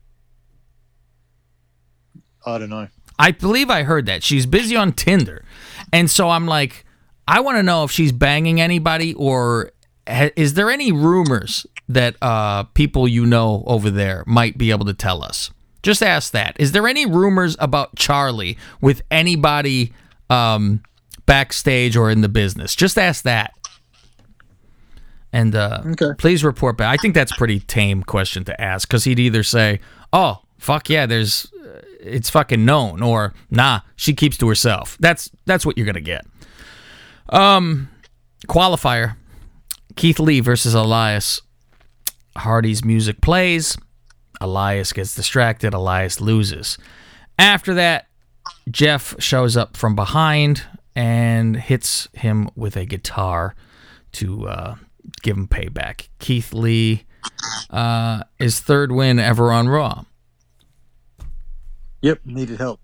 I don't know.
I believe I heard that. She's busy on Tinder. And so I'm like, I want to know if she's banging anybody, or ha- is there any rumors that uh, people you know over there might be able to tell us? Just ask that. Is there any rumors about Charlie with anybody um, backstage or in the business? Just ask that. And uh,
okay.
Please report back. I think that's a pretty tame question to ask, because he'd either say, oh, fuck yeah, there's, uh, it's fucking known, or nah, she keeps to herself. That's that's what you're going to get. Um, qualifier, Keith Lee versus Elias. Hardy's music plays. Elias gets distracted. Elias loses. After that, Jeff shows up from behind and hits him with a guitar to uh, give him payback. Keith Lee, uh, his third win ever on Raw.
Yep, needed help.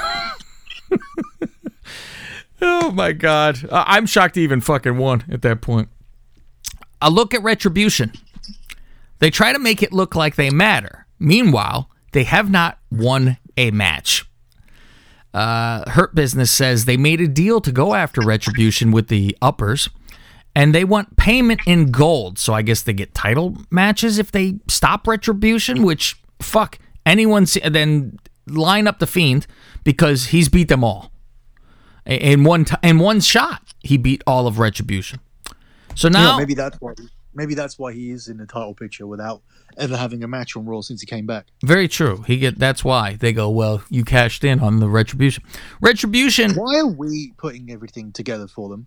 Oh, my God. Uh, I'm shocked he even fucking won at that point. A look at Retribution. They try to make it look like they matter. Meanwhile, they have not won a match. Uh, Hurt Business says they made a deal to go after Retribution with the uppers, and they want payment in gold. So I guess they get title matches if they stop Retribution, which, fuck, anyone see, then line up the Fiend because he's beat them all. In one t- in one shot, he beat all of Retribution. So now
yeah, maybe that's why. Maybe that's why he is in the title picture without ever having a match on Raw since he came back.
Very true. He get that's why they go, well, you cashed in on the Retribution. Retribution.
Why are we putting everything together for them?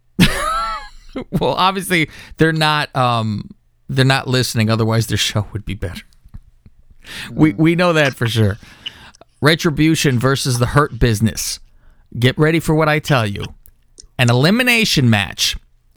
Well, obviously they're not. Um, they're not listening. Otherwise, their show would be better. Mm. We we know that for sure. Retribution versus the Hurt Business. Get ready for what I tell you. An elimination match.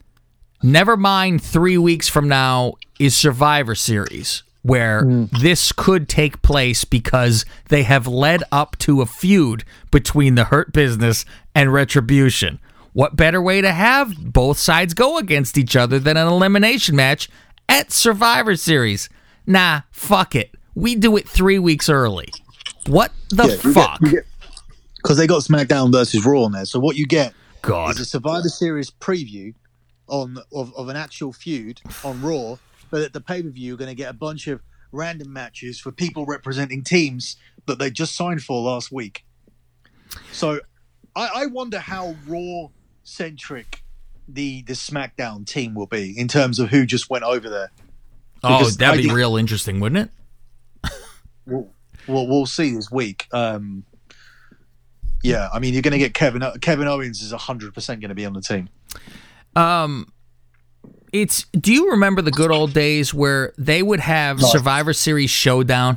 Never mind three weeks from now is Survivor Series, where mm. this could take place because they have led up to a feud between the Hurt Business and Retribution. What better way to have both sides go against each other than an elimination match at Survivor Series? Nah, fuck it. We do it three weeks early. What the yeah, fuck?
Because they got SmackDown versus Raw on there. So what you get
God.
is a Survivor Series preview on of, of an actual feud on Raw, but at the pay-per-view you're going to get a bunch of random matches for people representing teams that they just signed for last week. So I, I wonder how Raw-centric the, the SmackDown team will be in terms of who just went over there.
Because oh, that'd I be think, real interesting, wouldn't it?
we'll, we'll, we'll see this week. Um, yeah, I mean, you're going to get Kevin Kevin Owens is one hundred percent going to be on the team.
Um, it's. Do you remember the good old days where they would have no. Survivor Series Showdown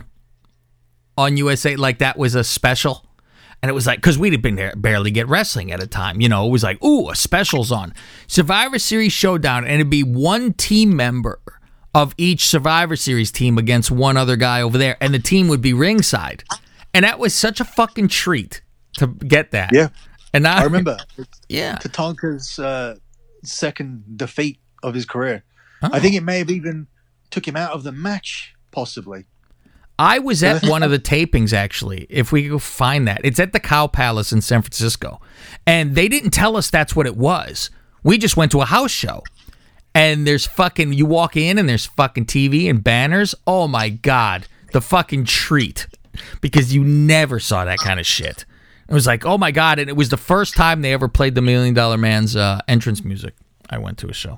on U S A? Like that was a special, and it was like because we'd been there, barely get wrestling at a time. You know, it was like, ooh, a special's on Survivor Series Showdown, and it'd be one team member of each Survivor Series team against one other guy over there, and the team would be ringside, and that was such a fucking treat to get that.
Yeah,
and I,
I remember.
Yeah,
Tatanka's uh, second defeat of his career.
Oh.
I think it may have even took him out of the match, possibly.
I was at one of the tapings, actually, if we could go find that. It's at the Cow Palace in San Francisco. And they didn't tell us that's what it was. We just went to a house show. And there's fucking, you walk in and there's fucking T V and banners. Oh my God. The fucking treat. Because you never saw that kind of shit. It was like, oh my God. And it was the first time they ever played the Million Dollar Man's uh, entrance music. I went to a show.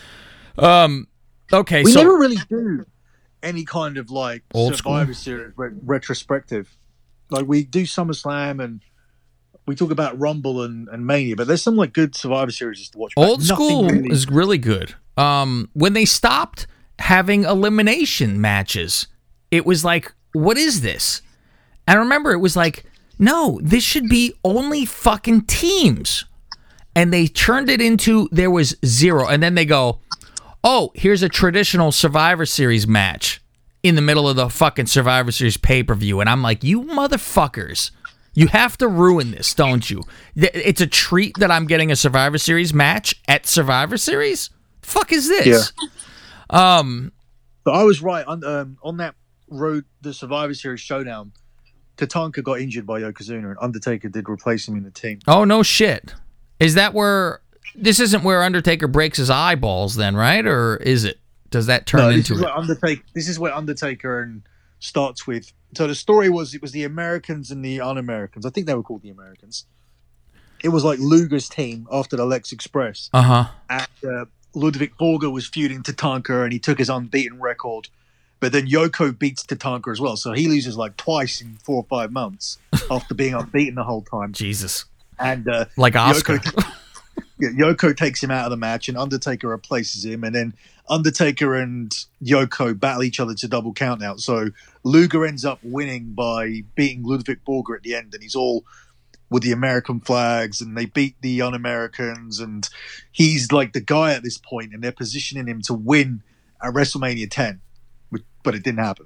Um, okay,
we
so.
We never really do any kind of like
Old
Survivor
school?
Series re- retrospective. Like we do SummerSlam and we talk about Rumble and, and Mania, but there's some like good Survivor Series to watch.
Old school really... is really good. Um, when they stopped having elimination matches, it was like, what is this? And I remember it was like, no, this should be only fucking teams. And they turned it into, there was zero. And then they go, oh, here's a traditional Survivor Series match in the middle of the fucking Survivor Series pay-per-view. And I'm like, you motherfuckers, you have to ruin this, don't you? It's a treat that I'm getting a Survivor Series match at Survivor Series? The fuck is this? Yeah. Um,
but I was right. On, um, on that road, the Survivor Series showdown, Tatanka got injured by Yokozuna and Undertaker did replace him in the team.
Oh, no shit. Is that where... This isn't where Undertaker breaks his eyeballs then, right? Or is it? Does that turn
no, this
into
is
it?
Where Undertaker, this is where Undertaker and starts with... So the story was, it was the Americans and the un-Americans. I think they were called the Americans. It was like Luger's team after the Lex Express.
Uh-huh.
And uh, Ludwig Borger was feuding Tatanka and he took his unbeaten record. But then Yoko beats Tatanka as well. So he loses like twice in four or five months after being unbeaten the whole time.
Jesus.
And uh,
like Oscar.
Yoko, yeah, Yoko takes him out of the match and Undertaker replaces him. And then Undertaker and Yoko battle each other to double count out. So Luger ends up winning by beating Ludwig Borger at the end. And he's all with the American flags and they beat the un-Americans. And he's like the guy at this point and they're positioning him to win at WrestleMania ten. But it didn't happen.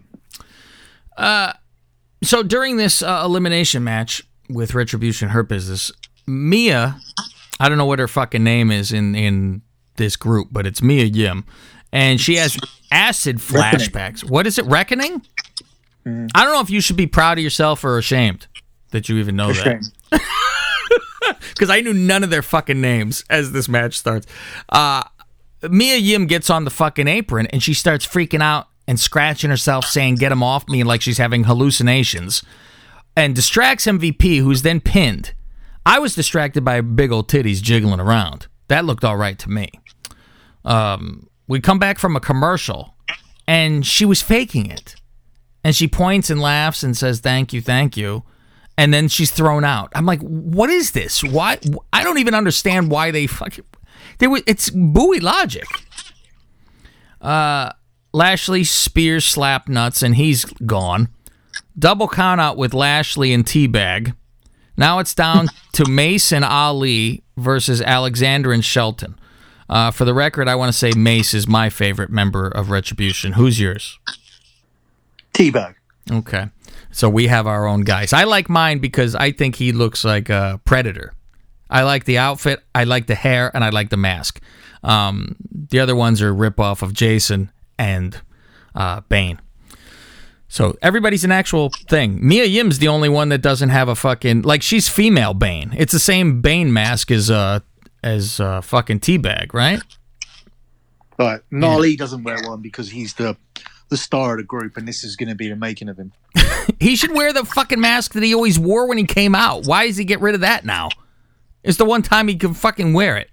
Uh, so during this uh, elimination match with Retribution Hurt Business, Mia, I don't know what her fucking name is in, in this group, but it's Mia Yim, and she has acid flashbacks. Reckoning. What is it, Reckoning? Mm. I don't know if you should be proud of yourself or ashamed that you even know ashamed. that. Because I knew none of their fucking names as this match starts. Uh, Mia Yim gets on the fucking apron, and she starts freaking out and scratching herself, saying, get him off me, like she's having hallucinations, and distracts M V P, who's then pinned. I was distracted by big old titties jiggling around. That looked all right to me. Um, we come back from a commercial, and she was faking it. And she points and laughs and says, thank you, thank you. And then she's thrown out. I'm like, what is this? Why? I don't even understand why they fucking... They were, it's buoy logic. Uh, Lashley spears slap nuts, and he's gone. Double count out with Lashley and Teabag. Now it's down to Mace and Ali versus Alexander and Shelton. Uh, for the record, I want to say Mace is my favorite member of Retribution. Who's yours?
Teabag.
Okay. So we have our own guys. I like mine because I think he looks like a Predator. I like the outfit, I like the hair, and I like the mask. Um, the other ones are rip-off of Jason and uh, Bane. So everybody's an actual thing. Mia Yim's the only one that doesn't have a fucking... Like, she's female Bane. It's the same Bane mask as uh, as uh, fucking Teabag, right?
Right. Gnarly yeah. doesn't wear one because he's the the star of the group, and this is going to be the making of him.
He should wear the fucking mask that he always wore when he came out. Why does he get rid of that now? It's the one time he can fucking wear it.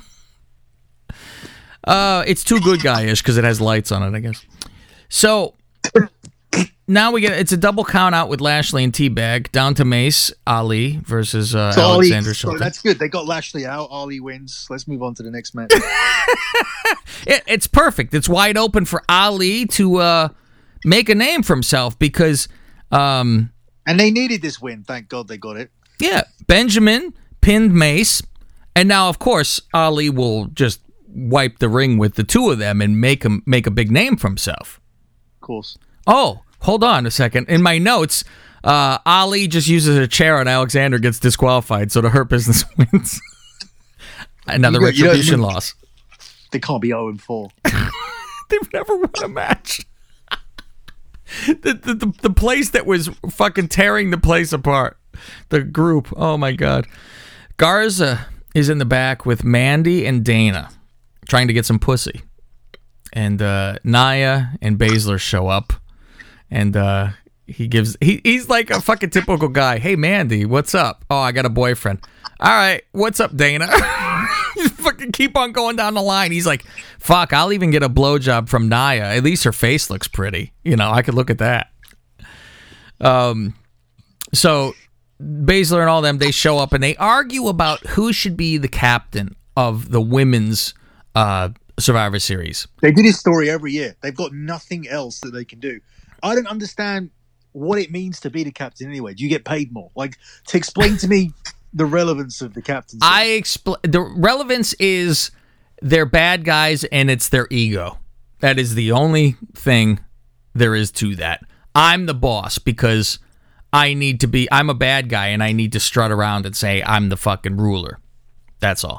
uh, it's too good guy-ish because it has lights on it, I guess. So... Now we get it's a double count out with Lashley and Teabag down to Mace Ali versus uh, so Alexander
Ali,
Shelton.
So that's good. They got Lashley out. Ali wins. Let's move on to the next match.
it, it's perfect. It's wide open for Ali to uh, make a name for himself because, um,
and they needed this win. Thank God they got it.
Yeah, Benjamin pinned Mace, and now of course Ali will just wipe the ring with the two of them and make him make a big name for himself.
Of course.
Oh. Hold on a second. In my notes, uh, Ali just uses a chair and Alexander gets disqualified, so the Hurt Business wins. Another you know, Retribution you know, loss.
They can't be oh and four.
They've never won a match. the, the, the, the place that was fucking tearing the place apart. The group. Oh, my God. Garza is in the back with Mandy and Dana trying to get some pussy. And uh, Nia and Baszler show up. And uh, he gives, he, he's like a fucking typical guy. Hey, Mandy, what's up? Oh, I got a boyfriend. All right, what's up, Dana? You fucking keep on going down the line. He's like, fuck, I'll even get a blowjob from Nia. At least her face looks pretty. You know, I could look at that. Um, So, Baszler and all them, they show up and they argue about who should be the captain of the women's uh, Survivor Series.
They do this story every year. They've got nothing else that they can do. I don't understand what it means to be the captain anyway. Do you get paid more? Like, to explain to me the relevance of the captaincy.
I expl- the relevance is they're bad guys and it's their ego. That is the only thing there is to that. I'm the boss because I need to be, I'm a bad guy and I need to strut around and say I'm the fucking ruler. That's all.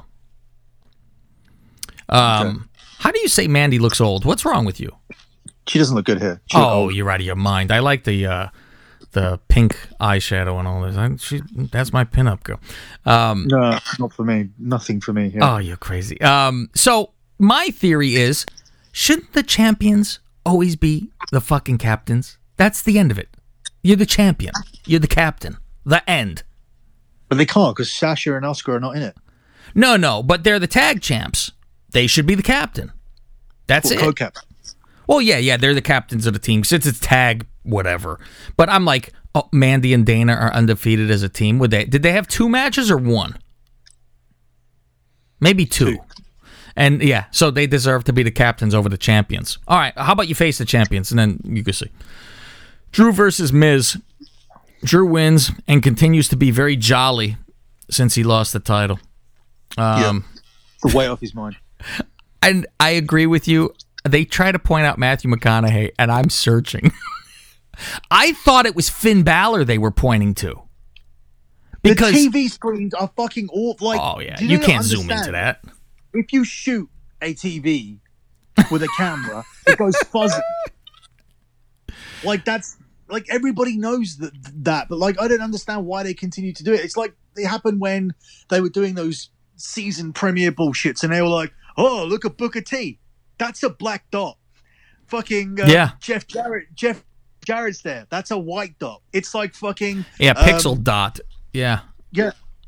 Um, okay. How do you say Mandy looks old? What's wrong with you?
She doesn't look good here. She
oh, you're out of your mind. I like the uh, the pink eyeshadow and all this. I, she, that's my pinup girl. Um,
no, not for me. Nothing for me.
Yeah. Oh, you're crazy. Um, so my theory is, shouldn't the champions always be the fucking captains? That's the end of it. You're the champion. You're the captain. The end.
But they can't because Sasha and Asuka are not in it.
No, no, but they're the tag champs. They should be the captain. That's
well,
it.
Co-captain.
Well, yeah, yeah, they're the captains of the team since it's tag, whatever. But I'm like, oh, Mandy and Dana are undefeated as a team. Would they? Did they have two matches or one? Maybe two. two. And yeah, so they deserve to be the captains over the champions. All right, how about you face the champions and then you can see. Drew versus Miz. Drew wins and continues to be very jolly since he lost the title. Um,
yeah, the way off his mind.
And I agree with you. They try to point out Matthew McConaughey, and I'm searching. I thought it was Finn Balor they were pointing to.
Because the T V screens are fucking awful. Like,
oh, yeah. You, you can't zoom into that.
If you shoot a T V with a camera, it goes fuzzy. Like, that's... Like, everybody knows that, that, but, like, I don't understand why they continue to do it. It's like it happened when they were doing those season premiere bullshits, and they were like, oh, look at Booker T. That's a black dot. Fucking uh,
yeah.
Jeff Jarrett. Jeff Jarrett's there. That's a white dot. It's like fucking
yeah, pixel um, dot. Yeah,
yeah.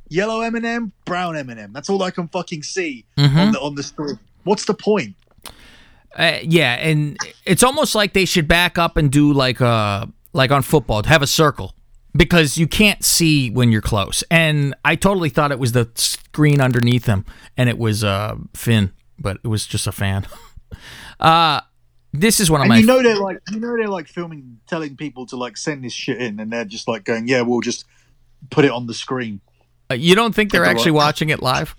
Yellow M and M, brown M and M. That's all I can fucking see
Mm-hmm.
on the on the screen. What's the point?
Uh, yeah, and it's almost like they should back up and do like uh like on football, have a circle because you can't see when you're close. And I totally thought it was the screen underneath him, and it was uh Finn, but it was just a fan. uh this is one of
And
my
you know they're like you know they're like filming, telling people to like send this shit in, and they're just like going, yeah, we'll just put it on the screen.
uh, you don't think they're
That's a
actually
lot.
watching it live?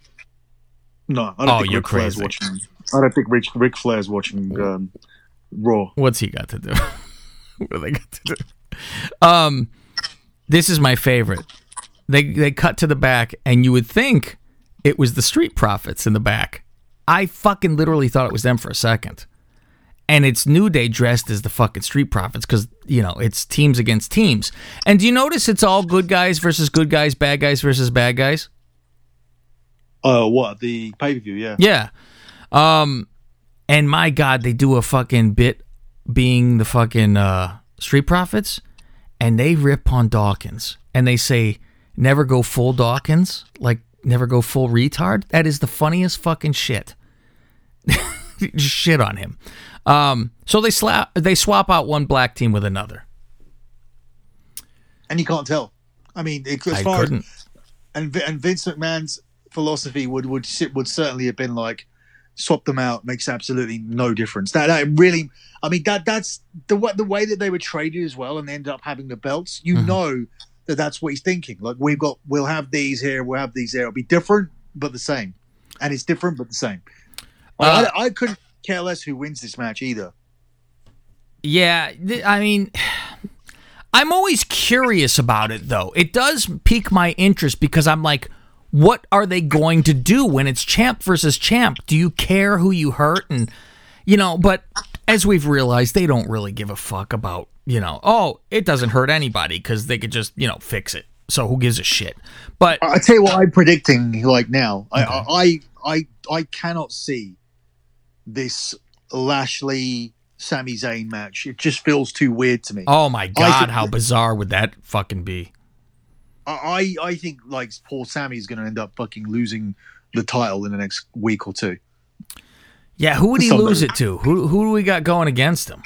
No, I don't
Oh,
think
you're
Ric Flair's
crazy.
watching. I don't think Ric, Ric Flair's watching um, Raw.
What's he got to do? What do they got to do? Um, this is my favorite. They they cut to the back, and you would think it was the Street Profits in the back. I fucking literally thought it was them for a second. And it's New Day dressed as the fucking Street Profits because, you know, it's teams against teams. And do you notice it's all good guys versus good guys, bad guys versus bad guys?
Oh, uh, what? The pay-per-view, yeah.
Yeah. Um, and my God, they do a fucking bit being the fucking uh, Street Profits, and they rip on Dawkins. And they say, never go full Dawkins, like never go full retard. That is the funniest fucking shit. Just shit on him. Um, so they slap, they swap out one black team with another.
And you can't tell. I mean, it, as
I
far
couldn't.
as and Vi- and Vince McMahon's philosophy would would sit, would certainly have been like, swap them out, makes absolutely no difference. That that really, I mean, that that's the way the way that they were traded as well, and they ended up having the belts. You
Mhm.
know that that's what he's thinking. Like we've got, we'll have these here, we'll have these there. It'll be different but the same, and it's different but the same. Like,
Uh,
I, I couldn't care less who wins this match either.
Yeah, th- I mean, I'm always curious about it, though. It does pique my interest because I'm like, what are they going to do when it's champ versus champ? Do you care who you hurt? And, you know, but as we've realized, they don't really give a fuck about, you know, oh, it doesn't hurt anybody because they could just, you know, fix it. So who gives a shit? But
I tell you what, I'm predicting like now.
Okay.
I, I I I cannot see this Lashley Sami Zayn match. It just feels too weird to me.
oh my God,
think-
how bizarre would that fucking be?
I I think like poor Sammy is going to end up fucking losing the title in the next week or two.
Yeah, who would he
Somebody.
lose it to? Who who do we got going against him?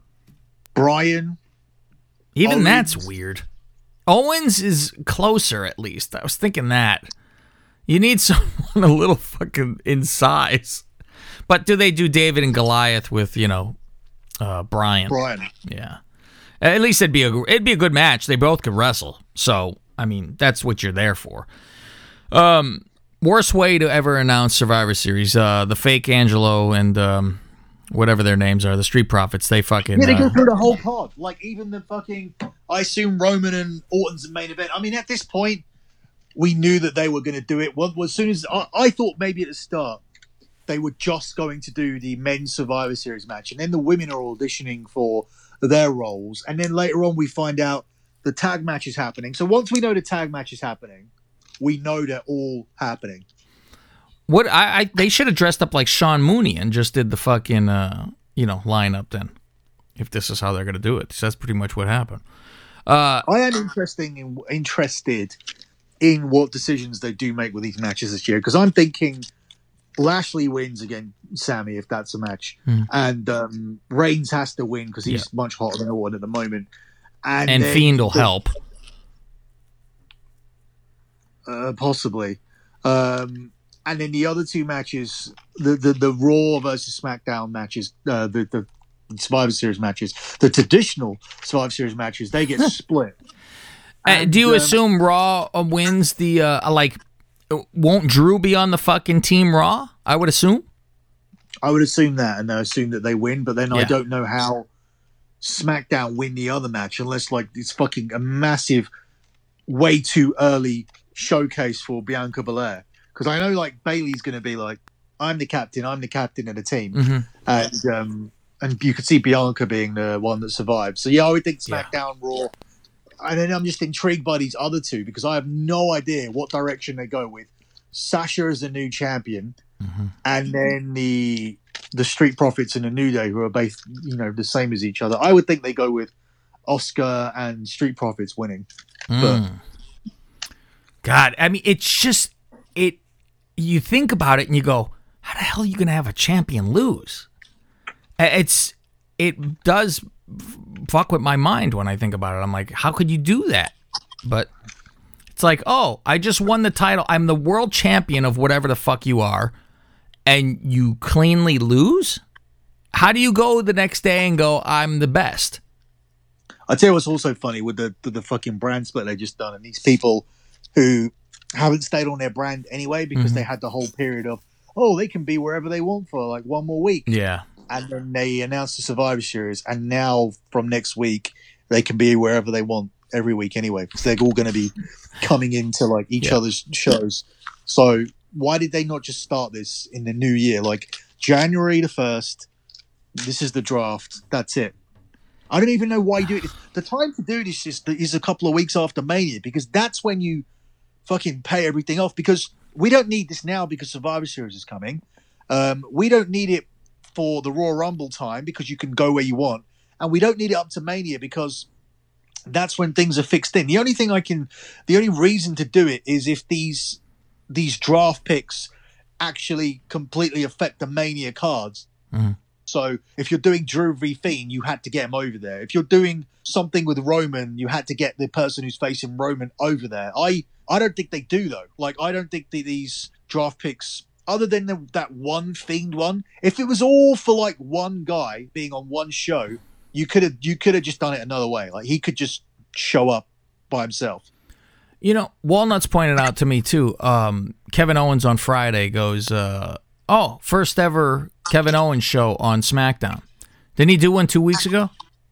Brian,
Even
Owens.
that's weird. Owens is closer, at least. I was thinking that. You need someone a little fucking in size. But do they do David and Goliath with, you know, uh, Brian?
Brian.
Yeah. At least it'd be a it'd be a good match. They both could wrestle. So, I mean, that's what you're there for. Um, worst way to ever announce Survivor Series. Uh, the fake Angelo and um, whatever their names are, the Street Profits, they fucking...
Yeah, they go
uh,
through the whole card. Like even the fucking, I assume Roman and Orton's main event. I mean, at this point, we knew that they were going to do it. Well, as soon as I, I thought maybe at the start they were just going to do the men's Survivor Series match, and then the women are auditioning for their roles, and then later on we find out the tag match is happening. So once we know the tag match is happening, we know they're all happening.
What I, I they should have dressed up like Sean Mooney and just did the fucking uh, you know lineup then, if this is how they're gonna do it. So that's pretty much what happened. Uh,
I am interesting in, interested in what decisions they do make with these matches this year, because I'm thinking Lashley wins against Sammy if that's a match,
Hmm.
and um, Reigns has to win because he's
Yeah.
much hotter than Orton at the moment, and,
and
then
Fiend will
the-
help.
uh, possibly. Um, and then the other two matches, the the, the Raw versus SmackDown matches, uh, the the Survivor Series matches, the traditional Survivor Series matches, they get split.
Uh,
And,
do you
um,
assume Raw uh, wins the uh, like? Won't Drew be on the fucking Team Raw? I would assume.
I would assume that, and I assume that they win, but then I
Yeah.
don't know how SmackDown win the other match unless like it's fucking a massive, way too early showcase for Bianca Belair. Because I know like Bailey's going to be like, I'm the captain, I'm the captain of the team,
Mm-hmm.
and um, and you could see Bianca being the one that survived. So yeah, I would think
Yeah.
SmackDown, Raw, and then I'm just intrigued by these other two because I have no idea what direction they go with. Sasha as the new champion,
Mm-hmm.
and then the the Street Profits and the New Day, who are both you know the same as each other. I would think they go with Oscar and Street Profits winning.
Mm. God, I mean, it's just it. You think about it and you go, how the hell are you going to have a champion lose? It's it does fuck with my mind when I think about it. I'm like, how could you do that? But it's like, oh, I just won the title. I'm the world champion of whatever the fuck you are, and you cleanly lose? How do you go the next day and go, I'm the best?
I tell you what's also funny with the, the the fucking brand split they just done, and these people who haven't stayed on their brand anyway because mm-hmm. they had the whole period of, oh, they can be wherever they want for like one more week.
Yeah.
And then they announced the Survivor Series, and now from next week they can be wherever they want every week anyway, because they're all going to be coming into like each yeah. other's shows. So why did they not just start this in the new year, like January the first? This is the draft. That's it. I don't even know why you do it. The time to do this is, is a couple of weeks after Mania, because that's when you fucking pay everything off. Because we don't need this now because Survivor Series is coming. Um, we don't need it for the Royal Rumble time because you can go where you want. And we don't need it up to Mania because that's when things are fixed in. The only thing I can, the only reason to do it is if these these draft picks actually completely affect the Mania cards.
Mm-hmm.
So if you're doing Drew v. Fiend, you had to get him over there. If you're doing something with Roman, you had to get the person who's facing Roman over there. I, I don't think they do, though. Like, I don't think the, these draft picks, other than the, that one Fiend one, if it was all for, like, one guy being on one show, you could have you could have just done it another way. Like, he could just show up by himself.
You know, Walnuts pointed out to me, too, um, Kevin Owens on Friday goes, uh, oh, first ever Kevin Owens show on SmackDown. Didn't he do one two weeks ago?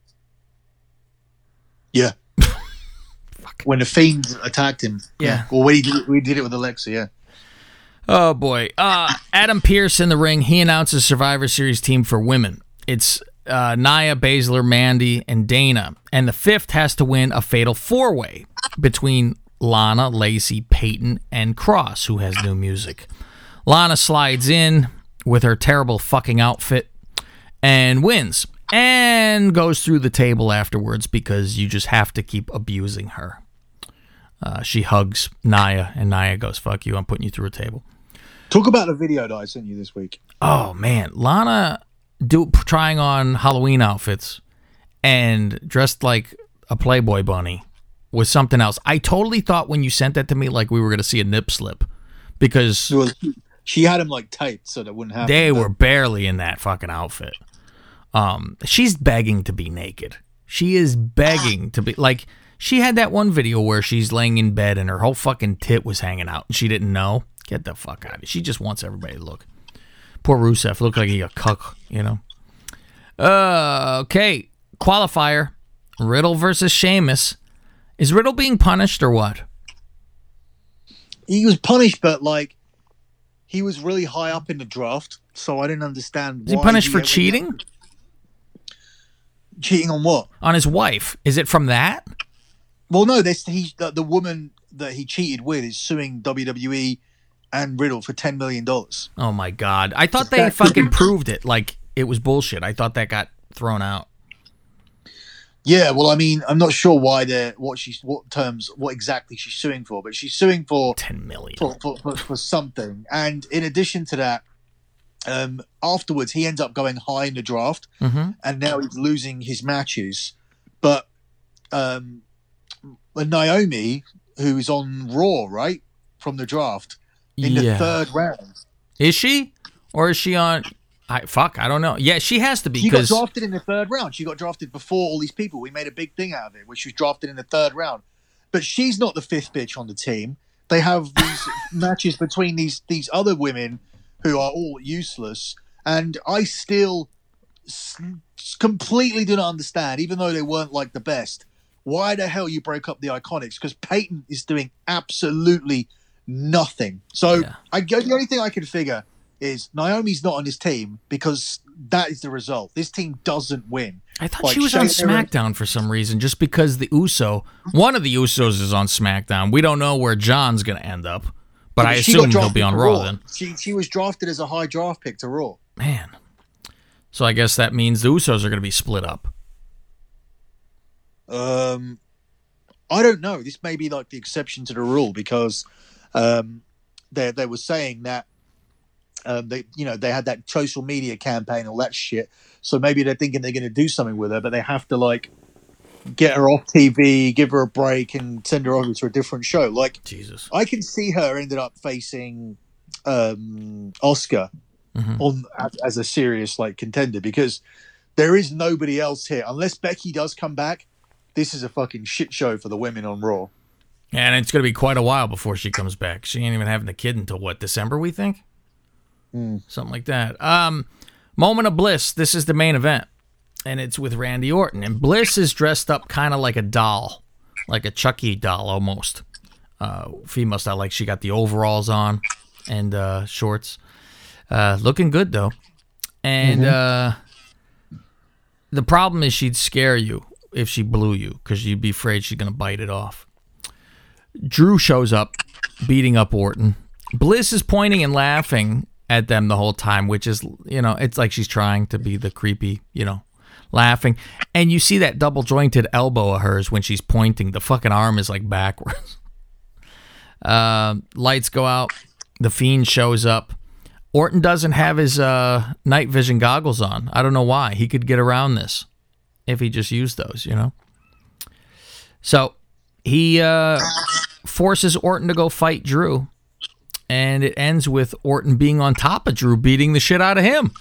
Yeah. When the Fiend attacked him.
Yeah.
yeah. Well, we did, we did it with Alexa, yeah.
Oh, boy. Uh, Adam Pearce in the ring. He announces Survivor Series team for women. It's uh, Nia, Baszler, Mandy, and Dana. And the fifth has to win a fatal four-way between Lana, Lacey, Peyton, and Cross, who has new music. Lana slides in with her terrible fucking outfit and wins. And goes through the table afterwards because you just have to keep abusing her. Uh, she hugs Nia, and Nia goes, fuck you, I'm putting you through a table.
Talk about the video that I sent you this week.
Oh, man. Lana do, trying on Halloween outfits and dressed like a Playboy bunny was something else. I totally thought when you sent that to me like we were going to see a nip slip because...
It was, she had them like taped so that wouldn't happen.
They were barely in that fucking outfit. Um, she's begging to be naked. She is begging to be... Like, she had that one video where she's laying in bed and her whole fucking tit was hanging out and she didn't know. Get the fuck out of it. She just wants everybody to look. Poor Rusev. Looked like he a cuck, you know. Uh, okay. Qualifier. Riddle versus Sheamus. Is Riddle being punished or what?
He was punished, but like he was really high up in the draft, so I didn't understand.
Is he punished for cheating?
Cheating on what?
On his wife. Is it from that?
Well, no. This he the, the woman that he cheated with is suing W W E and Riddle for ten million dollars.
Oh my god! I thought they fucking proved it. Like it was bullshit. I thought that got thrown out.
Yeah, well, I mean, I'm not sure why they're what she's what terms what exactly she's suing for, but she's suing for
ten million
for, for, for, for something. And in addition to that, um, afterwards he ends up going high in the draft,
mm-hmm.
and now he's losing his matches. But um, Naomi, who is on Raw, right from the draft in
yeah.
the third round,
is she or is she on? I, fuck, I don't know. Yeah, she has to be.
She got
cause...
drafted in the third round. She got drafted before all these people. We made a big thing out of it, where she was drafted in the third round. But she's not the fifth bitch on the team. They have these matches between these these other women who are all useless. And I still s- completely do not understand, even though they weren't like the best, why the hell you broke up the Iconics? Because Peyton is doing absolutely nothing. So
yeah.
I the only thing I can figure is Naomi's not on this team because that is the result. This team doesn't win.
I thought
like,
she was on SmackDown for some reason, just because the Uso, one of the Usos is on SmackDown. We don't know where John's going to end up, but yeah, I assume he'll be on Raw, Raw then.
She she was drafted as a high draft pick to Raw.
Man. So I guess that means the Usos are going to be split up.
Um, I don't know. This may be like the exception to the rule because um, they they were saying that um, they you know they had that social media campaign, all that shit. So maybe they're thinking they're going to do something with her, but they have to like get her off T V, give her a break, and send her over to a different show. Like
Jesus,
I can see her ended up facing um, Oscar
mm-hmm.
on as, as a serious like contender because there is nobody else here unless Becky does come back. This is a fucking shit show for the women on Raw.
And it's going to be quite a while before she comes back. She ain't even having the kid until, what, December, we think?
Mm.
Something like that. Um, Moment of Bliss. This is the main event. And it's with Randy Orton. And Bliss is dressed up kind of like a doll. Like a Chucky doll, almost. Uh, female style. Like she got the overalls on and uh, shorts. Uh, looking good, though. And mm-hmm. uh, the problem is she'd scare you if she blew you, because you'd be afraid she's going to bite it off. Drew shows up, beating up Orton. Bliss is pointing and laughing at them the whole time, which is, you know, it's like she's trying to be the creepy, you know, laughing. And you see that double-jointed elbow of hers when she's pointing. The fucking arm is, like, backwards. Uh, lights go out. The Fiend shows up. Orton doesn't have his uh, night vision goggles on. I don't know why. He could get around this if he just used those, you know? So he uh, forces Orton to go fight Drew, and it ends with Orton being on top of Drew, beating the shit out of him.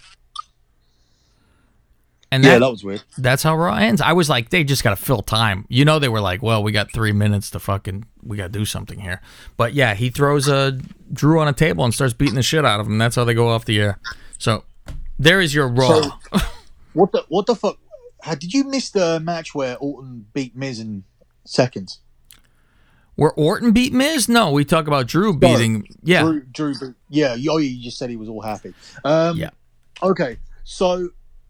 And that,
yeah, that was weird.
That's how Raw ends. I was like, they just got to fill time. You know, they were like, well, we got three minutes to fucking, we got to do something here. But yeah, he throws uh, Drew on a table and starts beating the shit out of him. That's how they go off the air. So there is your Raw.
So, what the what the fuck? How, did you miss the match where Orton beat Miz in seconds?
Where Orton beat Miz? No, we talk about Drew beating. No, yeah,
Drew, Drew beat, yeah. Oh, you just said he was all happy. Um,
yeah.
Okay, so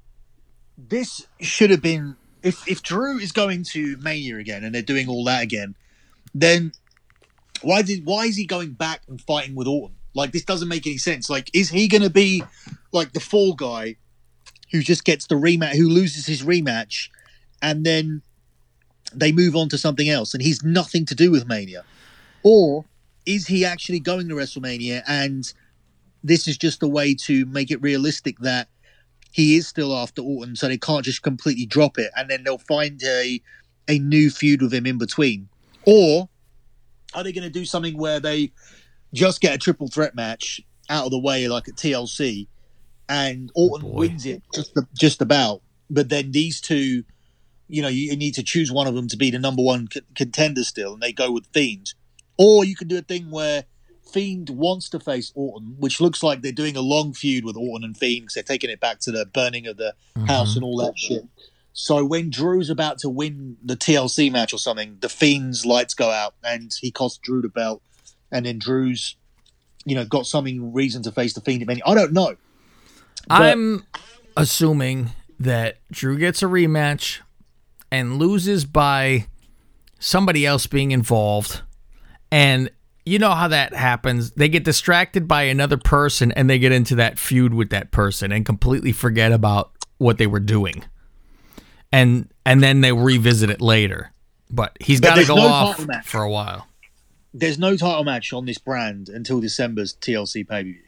this should have been if if Drew is going to Mania again and they're doing all that again, then why did why is he going back and fighting with Orton? Like, this doesn't make any sense. Like, is he going to be like the fall guy who just gets the rematch, who loses his rematch, and then they move on to something else, and he's nothing to do with Mania? Or is he actually going to WrestleMania, and this is just a way to make it realistic that he is still after Orton, so they can't just completely drop it, and then they'll find a a new feud with him in between? Or are they going to do something where they just get a triple threat match out of the way, like at T L C, and Orton
oh
wins it just just about, but then these two, you know, you need to choose one of them to be the number one c- contender still, and they go with Fiend. Or you can do a thing where Fiend wants to face Orton, which looks like they're doing a long feud with Orton and Fiend because they're taking it back to the burning of the mm-hmm. house and all that shit. So when Drew's about to win the T L C match or something, the Fiend's lights go out and he costs Drew the belt, and then Drew's, you know, got something reason to face the Fiend at Mania. I don't know. But
I'm assuming that Drew gets a rematch and loses by somebody else being involved. And you know how that happens. They get distracted by another person and they get into that feud with that person and completely forget about what they were doing. And and then they revisit it later. But he's got to go
no
off for a while.
There's no title match on this brand until December's T L C pay-per-view.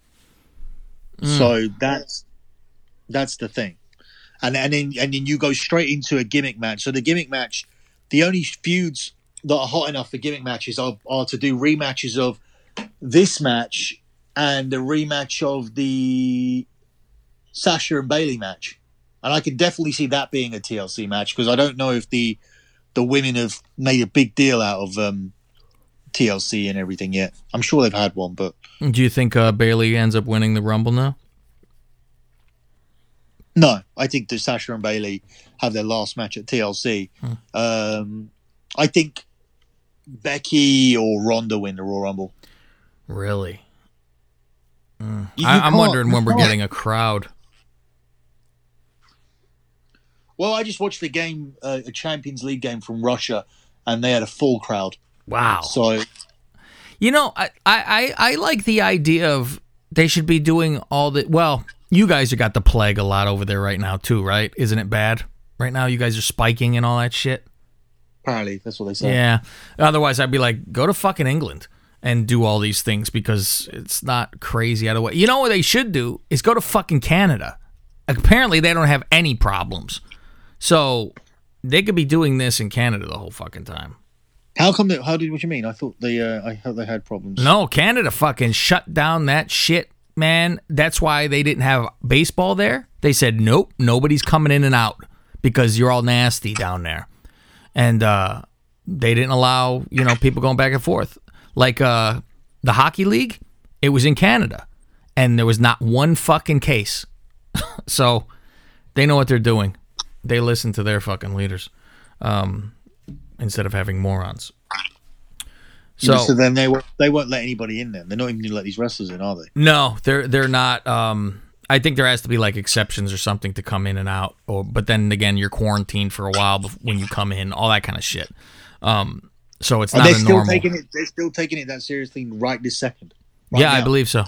Mm. So that's that's the thing. And and then and then you go straight into a gimmick match. So the gimmick match, the only feuds that are hot enough for gimmick matches are, are to do rematches of this match and the rematch of the Sasha and Bayley match. And I can definitely see that being a T L C match, because I don't know if the the women have made a big deal out of um, T L C and everything yet. I'm sure they've had one, but
do you think uh, Bayley ends up winning the Rumble now?
No, I think that Sasha and Bayley have their last match at T L C. Hmm. Um, I think Becky or Ronda win the Royal Rumble.
Really? Mm. I, I'm wondering when we're getting a crowd.
Well, I just watched the game, uh, a Champions League game from Russia, and they had a full crowd.
Wow.
So,
you know, I, I, I like the idea of they should be doing all the... Well, you guys have got the plague a lot over there right now, too, right? Isn't it bad? Right now, you guys are spiking and all that shit.
Apparently, that's what they say.
Yeah. Otherwise, I'd be like, go to fucking England and do all these things because it's not crazy out of the way. You know what they should do is go to fucking Canada. Apparently, they don't have any problems. So they could be doing this in Canada the whole fucking time.
How come? They, how did? What you mean? I thought they. Uh, I thought they had problems.
No, Canada fucking shut down that shit, man. That's why they didn't have baseball there. They said, nope, nobody's coming in and out because you're all nasty down there. And uh, they didn't allow, you know, people going back and forth. Like uh, the hockey league, it was in Canada. And there was not one fucking case. So they know what they're doing. They listen to their fucking leaders um, instead of having morons.
So, so then they won't, they won't let anybody in then. They're not even going to let these wrestlers in, are they?
No, they're they're not. Um, I think there has to be like exceptions or something to come in and out. Or, but then again, you're quarantined for a while when you come in, all that kind of shit. Um, so it's
are
not
they
a
still
normal.
Taking it, they're still taking it that seriously right this second. Right
yeah,
now.
I believe so.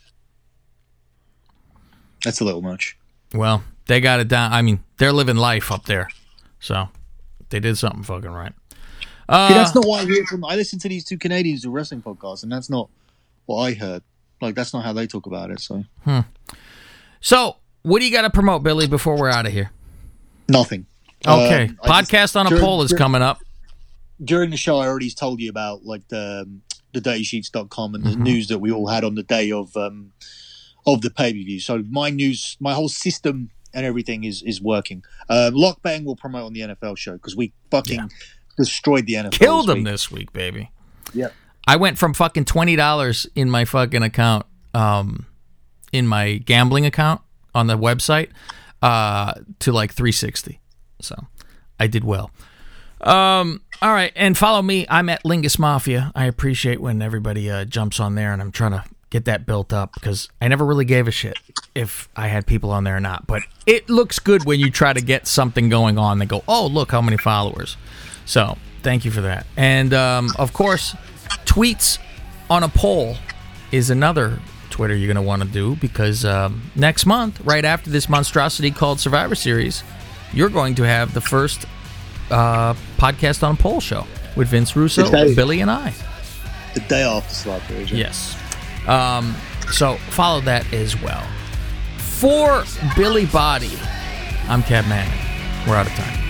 That's a little much.
Well, they got it down. I mean, they're living life up there, so they did something fucking right. Uh,
See, that's not what I hear from. I listen to these two Canadians who wrestling podcasts, and that's not what I heard. Like, that's not how they talk about it. So,
hmm. So what do you got to promote, Billy? Before we're out of here,
nothing.
Okay,
um,
podcast
just,
on a
during,
pole is
during,
coming up.
During the show, I already told you about like the um, the dirty sheets dot com and the
Mm-hmm.
news that we all had on the day of um, of the pay per view. So my news, my whole system and everything is is working. Um, Lock Bang will promote on the N F L show because we fucking. Yeah. Destroyed the N F L.
Killed
this
them
week.
this week, baby.
Yeah.
I went from fucking twenty dollars in my fucking account, um, in my gambling account on the website, uh, to like three sixty. So I did well. Um, all right, and follow me. I'm at Lingus Mafia. I appreciate when everybody uh, jumps on there, and I'm trying to get that built up because I never really gave a shit if I had people on there or not. But it looks good when you try to get something going on. They go, oh, look how many followers. So thank you for that. And, um, of course, tweets on a poll is another Twitter you're going to want to do because um, next month, right after this monstrosity called Survivor Series, you're going to have the first uh, podcast on a poll show with Vince Russo, Billy, and I.
The day after Survivor Series.
Yes. Um, so follow that as well. For Billy Body, I'm Cab Manning. We're out of time.